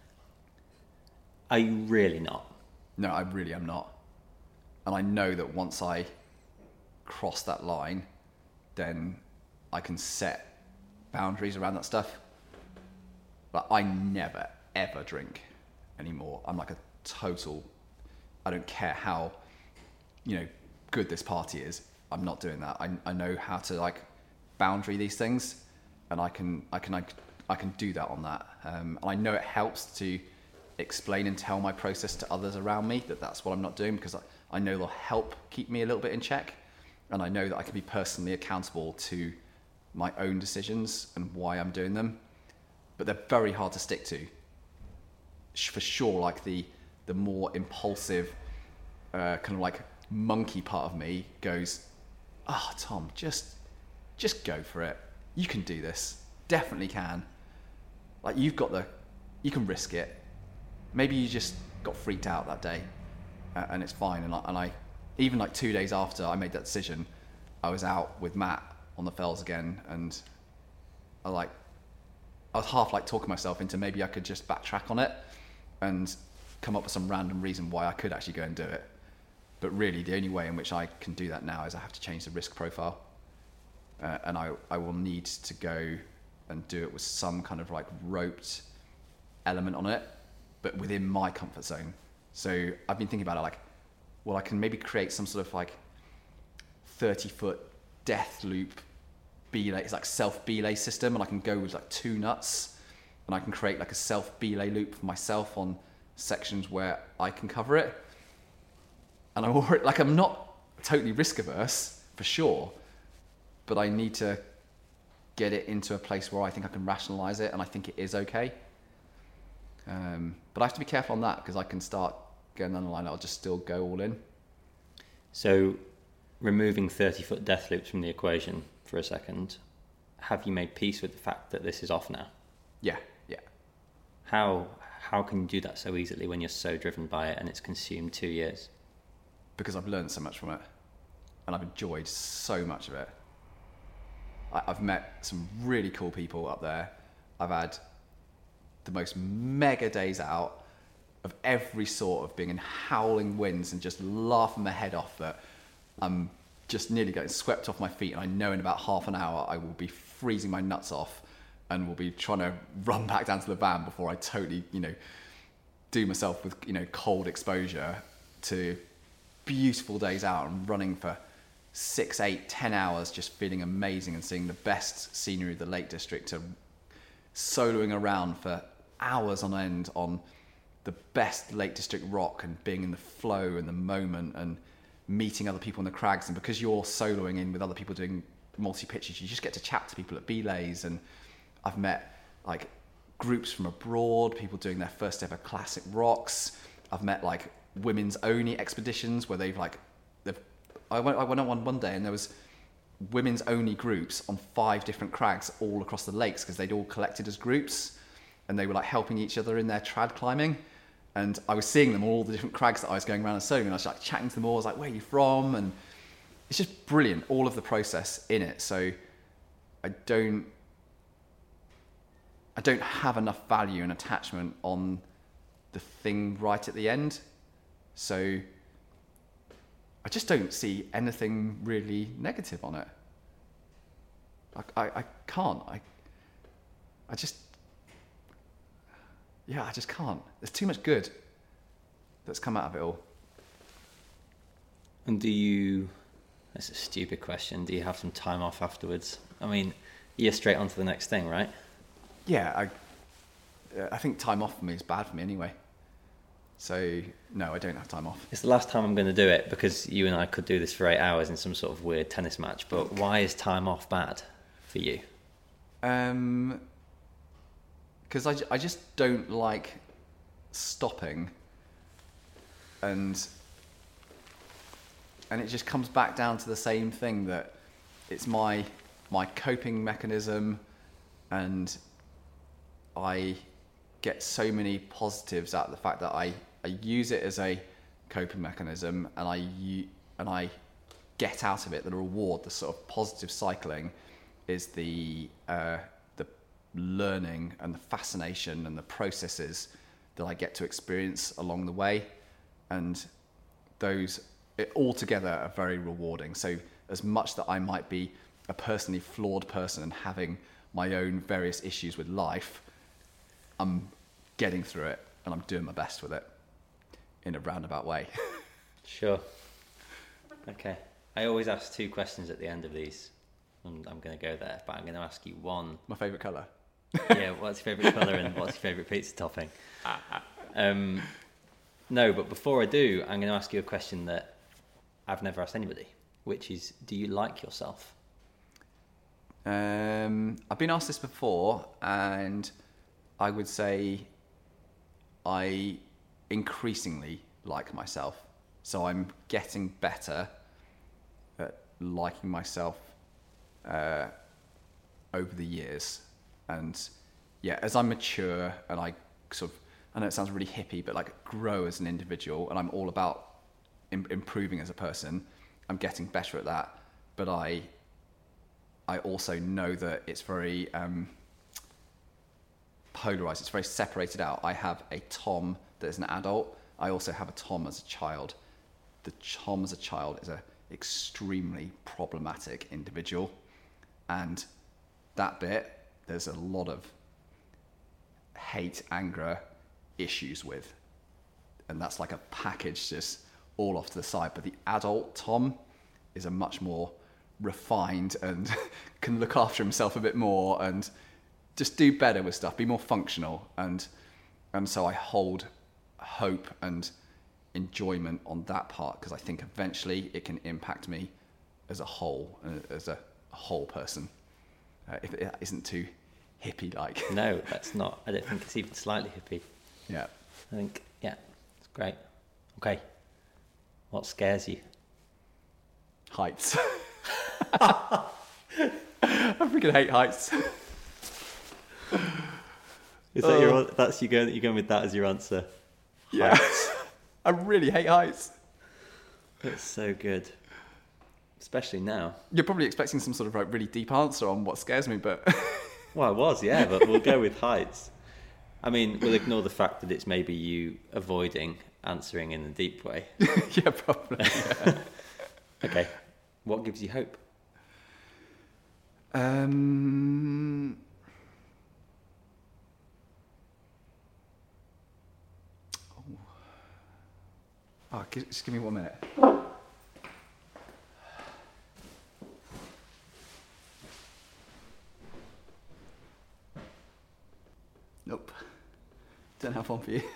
Are you really not? No, I really am not. And I know that once I cross that line, then I can set boundaries around that stuff. But I never, ever drink anymore. I'm like a total, I don't care how, you know, good this party is. I'm not doing that. I I know how to like boundary these things, and I can I can I, I can do that on that. Um, and I know it helps to explain and tell my process to others around me that that's what I'm not doing, because I, I know they'll help keep me a little bit in check, and I know that I can be personally accountable to my own decisions and why I'm doing them. But they're very hard to stick to. For sure, like the the more impulsive, uh, kind of like monkey part of me goes, ah, oh, Tom, just just go for it. You can do this. Definitely can. Like, you've got the, you can risk it. Maybe you just got freaked out that day, uh, and it's fine. And I, and I, even like two days after I made that decision, I was out with Matt on the Fells again, and I like, I was half like talking myself into maybe I could just backtrack on it and come up with some random reason why I could actually go and do it. But really, the only way in which I can do that now is I have to change the risk profile. Uh, and I, I will need to go and do it with some kind of like roped element on it, but within my comfort zone. So I've been thinking about it like, well, I can maybe create some sort of like thirty foot death loop belay. It's like self belay system, and I can go with like two nuts, and I can create like a self belay loop for myself on sections where I can cover it. And I'm already, like, I'm not totally risk averse for sure, but I need to get it into a place where I think I can rationalize it and I think it is okay. Um, but I have to be careful on that because I can start going down the line. I'll just still go all in. So removing thirty foot death loops from the equation for a second, have you made peace with the fact that this is off now? Yeah, yeah. How how can you do that so easily when you're so driven by it and it's consumed two years? Because I've learned so much from it and I've enjoyed so much of it. I, I've met some really cool people up there. I've had the most mega days out of every sort of being in howling winds and just laughing my head off that I'm just nearly getting swept off my feet, and I know in about half an hour I will be freezing my nuts off and will be trying to run back down to the van before I totally, you know, do myself with, you know, cold exposure, to beautiful days out and running for six, eight, ten hours, just feeling amazing and seeing the best scenery of the Lake District, to soloing around for hours on end on the best Lake District rock and being in the flow and the moment and meeting other people in the crags. And because you're soloing in with other people doing multi-pitches, you just get to chat to people at belays. And I've met like groups from abroad, people doing their first ever classic rocks. I've met like women's only expeditions where they've like, they've, I went, I went on one one day and there was women's only groups on five different crags all across the lakes because they'd all collected as groups and they were like helping each other in their trad climbing. And I was seeing them all the different crags that I was going around and soloing, and I was like chatting to them all. I was like, "Where are you from?" And it's just brilliant, all of the process in it. So I don't, I don't have enough value and attachment on the thing right at the end. So I just don't see anything really negative on it. I, I, I can't. I, I just. Yeah, I just can't. There's too much good that's come out of it all. And do you, that's a stupid question, do you have some time off afterwards? I mean, you're straight on to the next thing, right? Yeah, I I think time off for me is bad for me anyway. So, no, I don't have time off. It's the last time I'm going to do it because you and I could do this for eight hours in some sort of weird tennis match, but why is time off bad for you? Um... Because I, I just don't like stopping, and and it just comes back down to the same thing, that it's my my coping mechanism, and I get so many positives out of the fact that I, I use it as a coping mechanism, and I and I get out of it the reward, the sort of positive cycling, is the uh, learning and the fascination and the processes that I get to experience along the way, and those it, all together are very rewarding. So as much that I might be a personally flawed person and having my own various issues with life, I'm getting through it and I'm doing my best with it in a roundabout way. Sure. Okay. I always ask two questions at the end of these, and I'm going to go there, but I'm going to ask you one. My favourite colour. Yeah, what's your favourite colour and what's your favourite pizza topping? Um, no, but before I do, I'm going to ask you a question that I've never asked anybody, which is, do you like yourself? Um, I've been asked this before, and I would say I increasingly like myself. So I'm getting better at liking myself uh, over the years. And yeah, as I mature and I sort of, I know it sounds really hippie, but like grow as an individual, and I'm all about im- improving as a person, I'm getting better at that. But I, I also know that it's very um, polarized. It's very separated out. I have a Tom that is an adult. I also have a Tom as a child. The Tom as a child is a extremely problematic individual, and that bit, there's a lot of hate, anger, issues with. And that's like a package just all off to the side. But the adult Tom is a much more refined and can look after himself a bit more and just do better with stuff, be more functional. And and so I hold hope and enjoyment on that part, because I think eventually it can impact me as a whole, as a a whole person, uh, if it isn't too hippie-like. No, that's not. I don't think it's even slightly hippie. Yeah. I think, yeah, it's great. Okay. What scares you? Heights. I freaking hate heights. Is that uh, your? That's you going? You going with that as your answer? Yeah. I really hate heights. It's so good, especially now. You're probably expecting some sort of like really deep answer on what scares me, but well, I was, yeah, but we'll go with heights. I mean, we'll ignore the fact that it's maybe you avoiding answering in a deep way. Yeah, probably. Yeah. Okay, what gives you hope? Um. Oh, just give me one minute. Nope. Don't have one for you.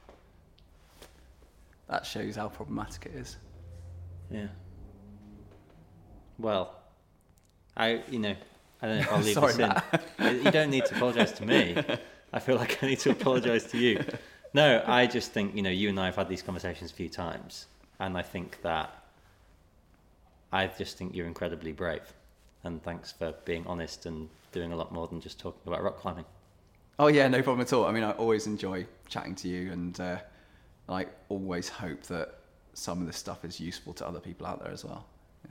That shows how problematic it is. Yeah. Well, I, you know, I don't know if I'll leave Sorry, this in. You don't need to apologise to me. I feel like I need to apologise to you. No, I just think, you know, you and I have had these conversations a few times, and I think that, I just think you're incredibly brave. And thanks for being honest and doing a lot more than just talking about rock climbing. Oh yeah, no problem at all. I mean, I always enjoy chatting to you, and uh, I always hope that some of this stuff is useful to other people out there as well. Yeah.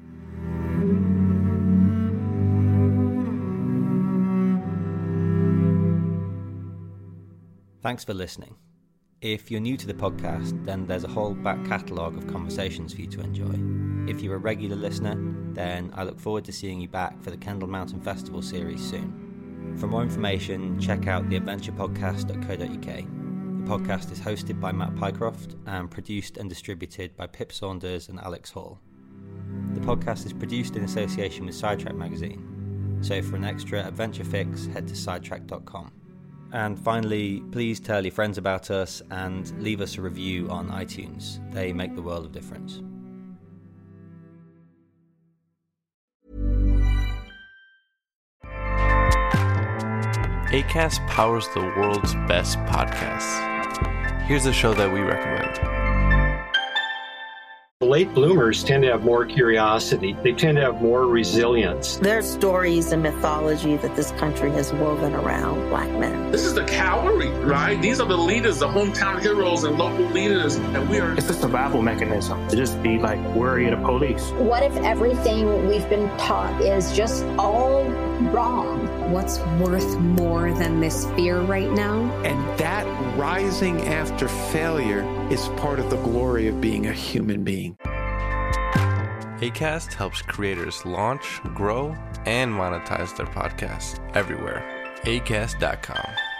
Thanks for listening. If you're new to the podcast, then there's a whole back catalogue of conversations for you to enjoy. If you're a regular listener, then I look forward to seeing you back for the Kendal Mountain Festival series soon. For more information, check out the adventure podcast dot co dot uk. The podcast is hosted by Matt Pycroft and produced and distributed by Pip Saunders and Alex Hall. The podcast is produced in association with Sidetrack magazine, so for an extra adventure fix, head to sidetrack dot com. And finally, please tell your friends about us and leave us a review on iTunes. They make the world of difference. Acast powers the world's best podcasts. Here's a show that we recommend. Late bloomers tend to have more curiosity. They tend to have more resilience. There's stories and mythology that this country has woven around Black men. This is the cavalry, right? These are the leaders, the hometown heroes and local leaders. And we are... It's a survival mechanism to just be like worried of police. What if everything we've been taught is just all wrong? What's worth more than this fear right now? And that rising after failure is part of the glory of being a human being. Acast helps creators launch, grow, and monetize their podcasts everywhere. acast dot com.